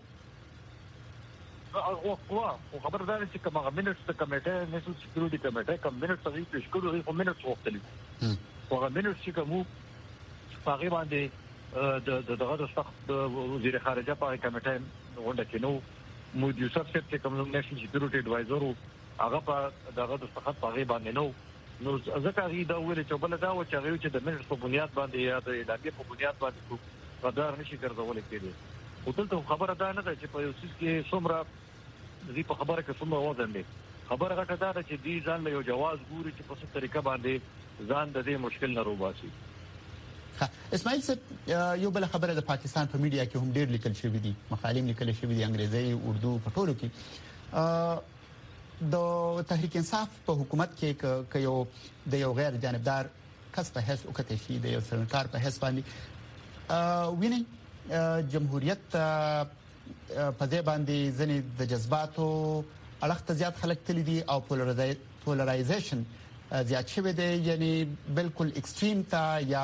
J: او خبردار چې کومه منټس د کمیټه نېشنل سکیورټي کمیټه کوم منټس هغه پیش کړو هغه منټس وختلې هغه منټس چې کوم هغه باندې د دغه سخت وزیر خارجه په کمیټه ونده کې نو مود یوسف صاحب چې کوم نېشنل سکیورټي اډوایزر هغه په دغه د سخت په باندې نو ځکه هغه دا ویل چې بل دا و چې هغه چې د منټس په بنیاد باندې یا د ادارې په بنیاد باندې قدر نشي ګرځول کېږي او دلته خبره ده نه چې په یو څه کې څومره دې په خبره کې څومره وزن دی خبره غټه ده چې دې ځان له یو جواز ګوري چې په څه طریقه باندې ځان د دې مشکل نه روباسي
B: اسماعیل صاحب یو بل خبره د پاکستان په میډیا کې هم ډېر لیکل شوی دي مقالې لیکل شوی دي انګریزي اردو په ټولو کې د تحریک انصاف په حکومت کې یو غیر جانبدار کس په حیث وکړي شي د یو سرکار په حیث باندې ویني جمهوریت په دې باندې ځنې د جذباتو اړخ زیات خلک تللی دي او پولرایزیشن زیات شوی دی یعنی بالکل ایکستریم تا یا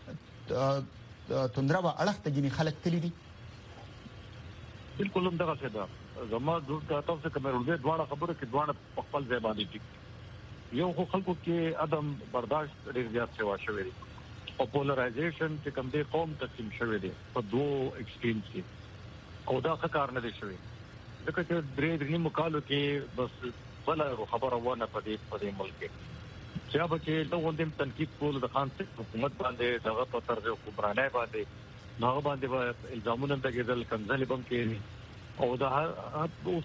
B: توندرا اړخ ته ګینی خلک تللی دي
J: بالکل هم دغه څه ده زما د تاسو کومه ورته دواړه خبره کې دواړه په خپل ځای باندې دي یو خلکو کې عدم برداشت ډیر زیات شوی دی او پولرایزیشن چې کوم دی قوم تقسیم شوی دی په دوه ایکستریمز کې او دا کار نه دی شوی ځکه چې درې مکالو کې بس بل خبره ونه پدې ملک کې چې به له غوندم تنقید کول د خان حکومت باندې دغه په طرز حکمرانۍ باندې نو باندې الزامونه دغه کنځلې بم کې او دا اوس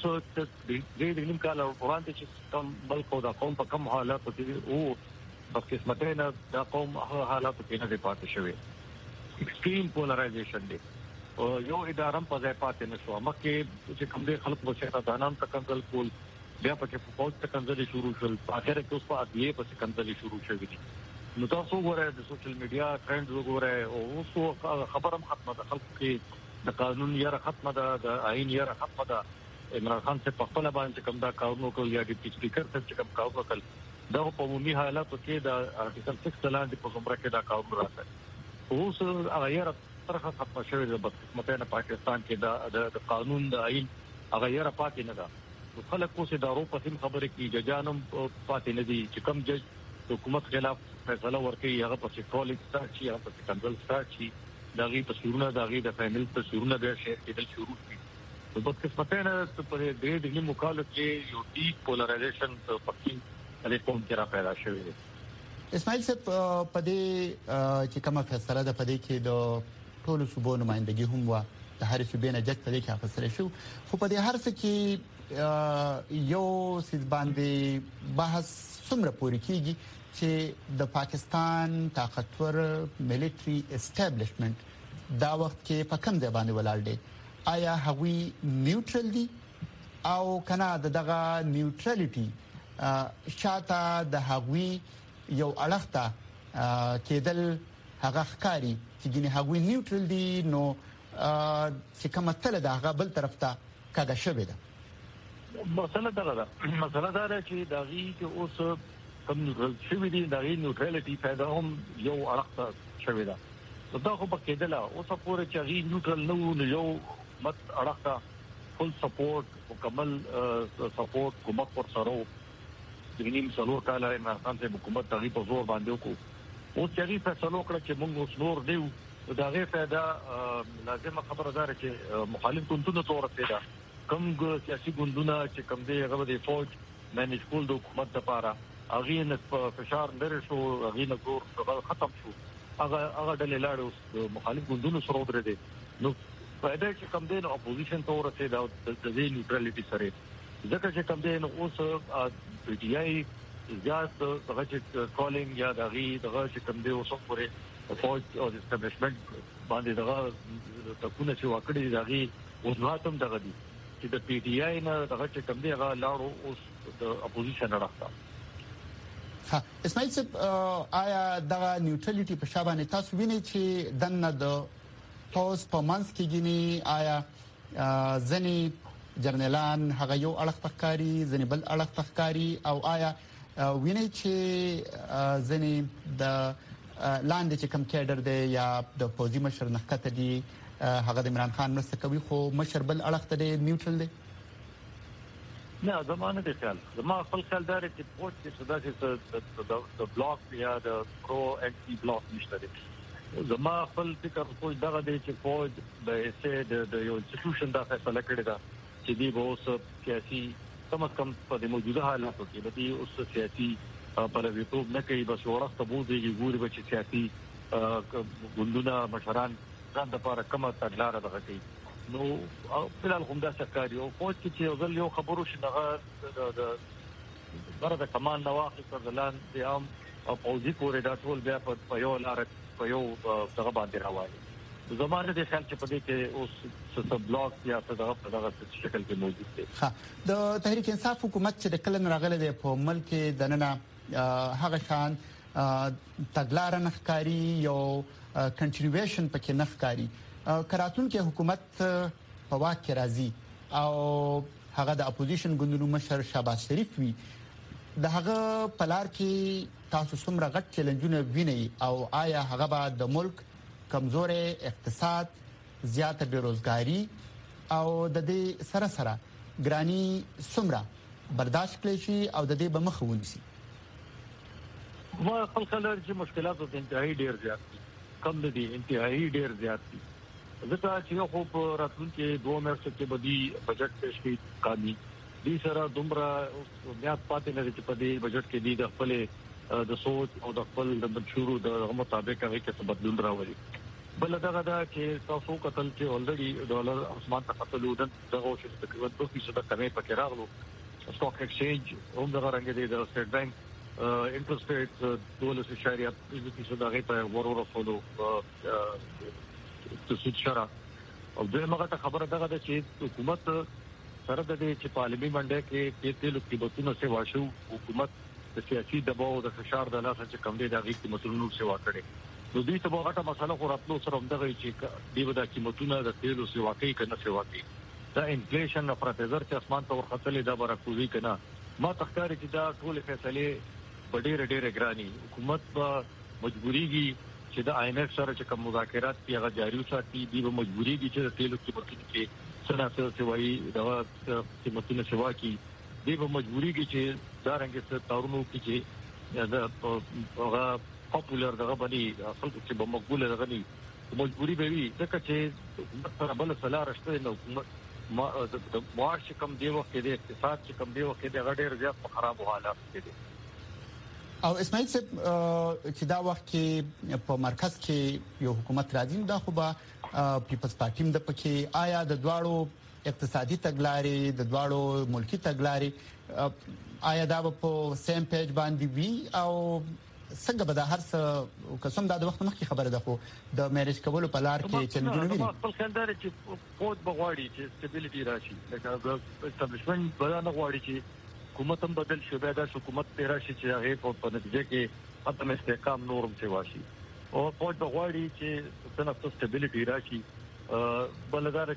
J: د کال وړاندې چې کوم بلک او دا قوم په کوم حالات کې او په قسمت نه دا قوم حالات کې نه دی پاتې شوی ایکستریم پولرایزیشن دی او یو اداره په ځای پاتې نشو مکه چې کوم دي خلک وشي دا نام تکنزل کول بیا پکې په فوج ته کنځلې شروع شول اخر کې اوس په ادیه په کنځلې شروع شوې دي نو تاسو وګورئ د سوشل میډیا ټرند وګورئ او اوس خبرم ختمه ده خلک کې د قانون یې ختمه ده د آئین یې ختمه ده عمران خان څخه په خپل باندې کوم دا کارونه کول یا ډیپټي سپیکر څخه کوم کار وکړ دا په عمومي حالاتو کې د ارټیکل 6 لاندې په کومه کې دا کار راځي اوس هغه یې طرحه ختمه شوې ده په متنه پاکستان کې د قانون د آئین هغه یې پاتې نه ده خلک اوس د اروپا تیم خبره کې ججانم پاتې نه دي چې کوم جج حکومت خلاف فیصله ورکړي هغه په سیکولګ سټارټ شي هغه په کنټرول سټارټ شي دغه تصویرونه دغه د فیمل تصویرونه به شیر کېدل شروع شي نو په قسمتونه په دې د مقابله کې یو ډی پولرایزیشن په کې کوم کې را پیدا شوی دی
B: اسماعیل صاحب په دې چې کومه فیصله ده په دې کې د ټولو صوبو نمائندګي هم و د هر صوبې نه جج په دې کې فیصله شو خو په دې هر څه کې یو سیس باندې بحث څومره پوری کیږي چې د پاکستان طاقتور ملټری اسټابلیشمنت دا وخت کې په کوم ځای باندې ولاړ دی آیا هغوی نیوټرل دي او کنه دغه نیوټرالټي شاته د هغوی یو اړخته کېدل هغه ښکاری چې ګینه هغوی نیوټرل دي نو چې کومه تل دغه بل طرف ته کاږه شوی ده
J: مسله دا چې دغه چې اوس کوم شوی دي دغه نیوټرالټي پیدا هم یو اړخته شوی ده دا خو په کېدله اوس پورې چې غي نیوټرل نو یو مت اړخته فل سپورټ مکمل سپورټ کومک پر سره د نیم څلور کاله عمران خان ته حکومت تغییر په زور باندې وکړو او چې غي فیصله وکړه چې موږ اوس نور دیو دا غي فائدہ لازم خبره ده چې مخالف ګوندونو تور رسیدا کوم سیاسي ګوندونه چې کوم دی هغه د فوج مینج کول د حکومت لپاره هغه نه فشار لري شو هغه نه زور ختم شو هغه ډلې لاړو د مخالف ګوندونو سره ودرېدي نو فائدہ چې کوم دی نو اپوزیشن ته ورسېدا د دې نیوټرالټي سره ځکه چې کوم دی نو اوس پی ټی آی زیات دغه چې کالینګ یا دغه چې کوم دی اوس پورې فوج او اسټابلیشمنت باندې دغه تکونه چې وکړي دغه وضاحتم دغه دي چې د پی ټی آی نه دغه چې کوم دی هغه لاړو اوس د اپوزیشن راځي
B: ها اسماعیل صاحب آیا دغه نیوټرالټي په شابه نه تاسو وینئ چې دنه د پوز په منځ کې ګینی آیا ځنی جرنالان هغه یو اړخ تخکاری ځنی بل اړخ تخکاری او آیا وینئ چې ځنی د لاندې چې کم کېډر دی یا د پوزي مشر نخکته دی هغه د عمران خان مرسته کوي خو مشر بل اړخ ته دی نیوټرل دی
J: نه زمانه د خیال زما خپل خیال دار چې پوز چې صدا چې د بلاک یا د پرو انټي بلاک نشته دی زما خپل فکر خو دغه دی چې فوج د اسه د یو انسټیټیوشن دا فیصله کړې ده چې دی به اوس سیاسي کم په د موجوده حالاتو کې به دی اوس سیاسي پرېټوب نه کوي بس ورسته بوزي ګوري به چې سیاسي ګوندونه مشران ځان د لپاره کومه تګلارې دغه کوي نو فلال هم دا سرکاري او فوج چې ځل یو خبرو شنه د کمان نواخي کړلان د عام او پوزي پورې دا ټول بیا په یو لار په یو دغه باندې راوړي زمانه د خیال چې په دې کې اوس څه بلاک یا څه دغه شکل کې موجود دي
B: ها د تحریک انصاف حکومت چې د کلن راغله د په ملک د نن هغه شان تګلار نخکاری یو کنټینیویشن پکې نخکاری کراتون کې حکومت په واک کې راځي او هغه د اپوزیشن ګوندونو مشر شهباز شریف وی د هغه پلار کې تاسو څومره غټ چیلنجونه ویني او آیا هغه به د ملک کمزوري اقتصاد زیاته بیروزګاری او د دې سره سره ګرانی څومره برداشت کړی شي او د دې به مخ ونیسي
J: خپل خلک چې مشکلات د انتهایی ډیر زیات کم دي انتهایی ډیر زیات دي ځکه چې خو په راتلونکي 2 میاشتو کې به دی بجټ پیش کړي قانوني دي سره دومره بیا پاتې نه چې په دې بجټ کې دی د خپل د سوچ او د خپل د منشورو د مطابق هغه کې بدلون راوړي بل دا چې تاسو کتل چې اولريډي ډالر اسمان ته خطلو دغه چې تقریبا 2% کمې پکې راغلو سټاک ایکسچینج هم دغه رنګ دی د سټیټ بانک انټرست ریټ 2.3% دغه په ورور فولو د سود شرا او دغه خبره دغه چې حکومت سره د دې چې پارلماني منډه کې تیلو قیمتونو څخه واشو حکومت د سیاسي دباو د فشار د لاسه چې کم دي د غي قیمتونو څخه واکړي نو دې ته به غټه مسله خو راتلو سره هم دغه چې دی ودا قیمتونه د تیلو څخه واقعي کنه څه واقعي دا انفلیشن افراطزر چې اسمان ته ورختلې دا برکوزي کنه ما تخکاری چې دا ټول فیصله ډېر ډېر ګراني حکومت په مجبوريږي چې د آی ایم ایف سره چې کوم مذاکرات پیغه جاری وساتي دی به مجبوريږي چې د تیلو قیمتونو کې څنګه څه وایي دا قیمتونه سوا کی دی به مجبوريږي چې دا رنګ څه تارونو کې چې دا هغه پاپولر دغه باندې خلکو چې به مقبول غني مجبوري به وي ځکه چې سره بل سلا راشته نو ما د معاش کم دی وخت د اقتصاد چې کم دی وخت د غډېر زیات په خراب حالات کې دي
B: او اسماعیل صاحب چې دا وخت کې په مرکز کې یو حکومت راځي دا خو به پیپلز پارټي د پکې آیا د دواړو اقتصادي تګلارې د دواړو ملکی تګلارې آیا دا په سیم پیج باندې وی او څنګه به دا هر څه قسم د وخت مخکې خبره ده خو د میریج کولو په لار کې چلنجونه ویني
J: خپل خندار چې پوت بغواړي چې سټیبিলিټي راشي لکه د اسټابلیشمنت بدانه غواړي چې حکومت هم بدل شي بیا د حکومت تیرا شي چې هغه په نتیجه کې عدم استحکام نورم څه واشي او پوت بغواړي چې څنګه سټیبিলিټي راشي بلدار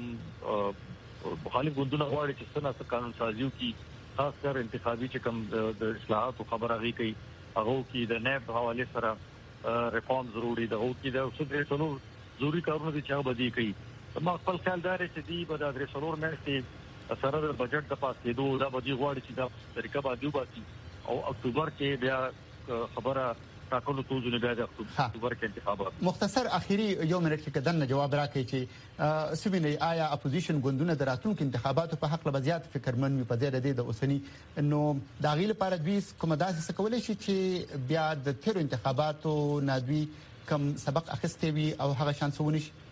J: چې مخالف ګوندونه غواړي چې څنګه قانون سازیو کې خاص کر انتخابي چې کوم د اصلاحات خبره غي کوي هغه کې د نیب حواله سره ریفارم ضروری ده او کې د صدر ټولو ضروری کارونه دي چې بدی کوي ما خپل خیال دار چې دی به د رسولور مېستي سره د بجټ د پاس کېدو دا بدی غواړي چې دا طریقه باندې وباسي او اکتوبر کې بیا خبره تاکلو توزونه بیا د اکتوبر کې انتخابات
B: مختصر اخیری یو منټ کې کدن جواب راکړي چې سوینه آیا اپوزیشن ګوندونه د راتلونکو انتخاباتو په حق له زیات فکرمن په ځای د اوسنی نو د غیل لپاره دوی کوم داسې څه کولای شي چې بیا د تیر انتخاباتو نادوی کم سبق اخیستي وي او هغه شانس ونی شي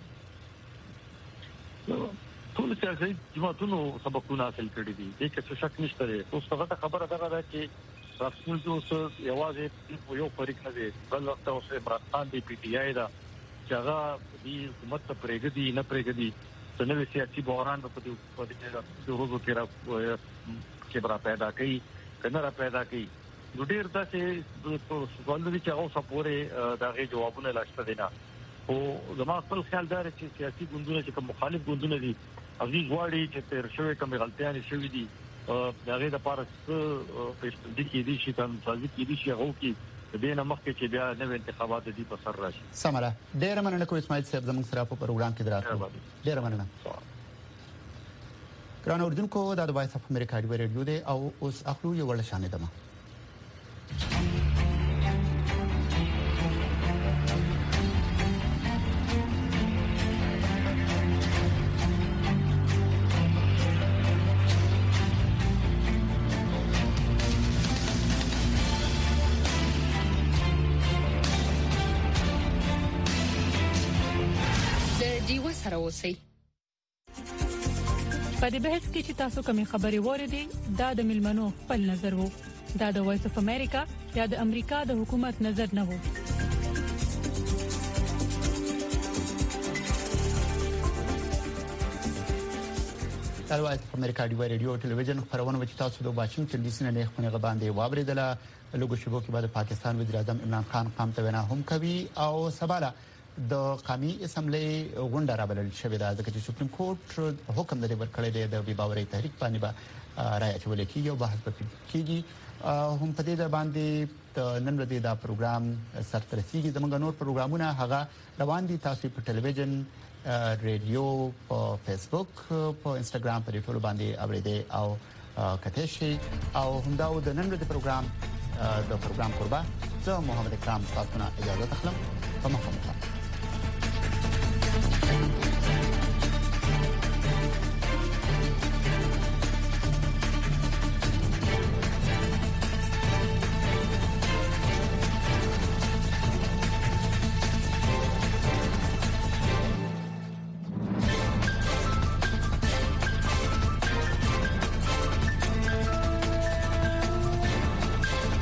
J: ټول سیاسي جماعتونو سبقونه حاصل کړي دي دغه څه شک نشته دی اوس هغه خبره ده چې رسول دوس یوازې یو فریق نه دی بل وخت اوس عمران خان دی پی ټی آی دا چې هغه دی حکومت ته پرېږدي نه پرېږدي څنګه سیاسي بحران په دې ورځو کې را پیدا کوي کنه را پیدا کوي نو ډیر دا چې سوال دي چې هغه سپورې دغه جوابونه لاشته دي نه او زما خپل خیال دار چې سیاسي ګوندونه چې کوم مخالف ګوندونه دي هغه غواړي چې تر شوی کوم غلطیاں شوي دي دغه د پاره په دې کې دي چې تم سازي کې دي چې هغه کې د نه مخکې چې بیا نوې انتخابات دي په سر راشي
B: سمره ډیر مننه کوم اسماعیل صاحب زموږ سره په پروګرام کې دراتو ډیر مننه ګران اوردونکو د وایس اف امریکا دی ریډیو دی او اوس اخلو یو ول شان دمه
K: اوسئ په دې بحث کې چې تاسو کومې خبرې وریدي دا د ملمنو خپل نظر وو دا د وایس اف امریکا یا د امریکا د حکومت نظر نه وو
B: د وایس اف امریکا دی ریډیو ټلویزیون خبرونه چې تاسو د واشنگټن ډي سي نه خبرونه غباندې واوریدله لوګو شبو کې بعد پاکستان وزیر اعظم عمران خان قام ته وینا هم کوي او سباله د قومي اسمبلی غونډه رابلل شوې ده ځکه چې سپریم کورټ حکم لري ورکړی دی د بیباوري تحریک باندې رائے اچول کیږي او بحث کیږي هم په دې باندې نن ورځې دا پروګرام سرترسیږي زموږ نور پروګرامونه هغه روان دي تاسو په ټلویزیون ریډیو په فیسبوک په انستګرام په ټولو باندې اوریدئ او کته شي او همدا د نن ورځې پروګرام قربا زه محمد اکرام تاسو نه اجازه تخلم په مخه
A: وي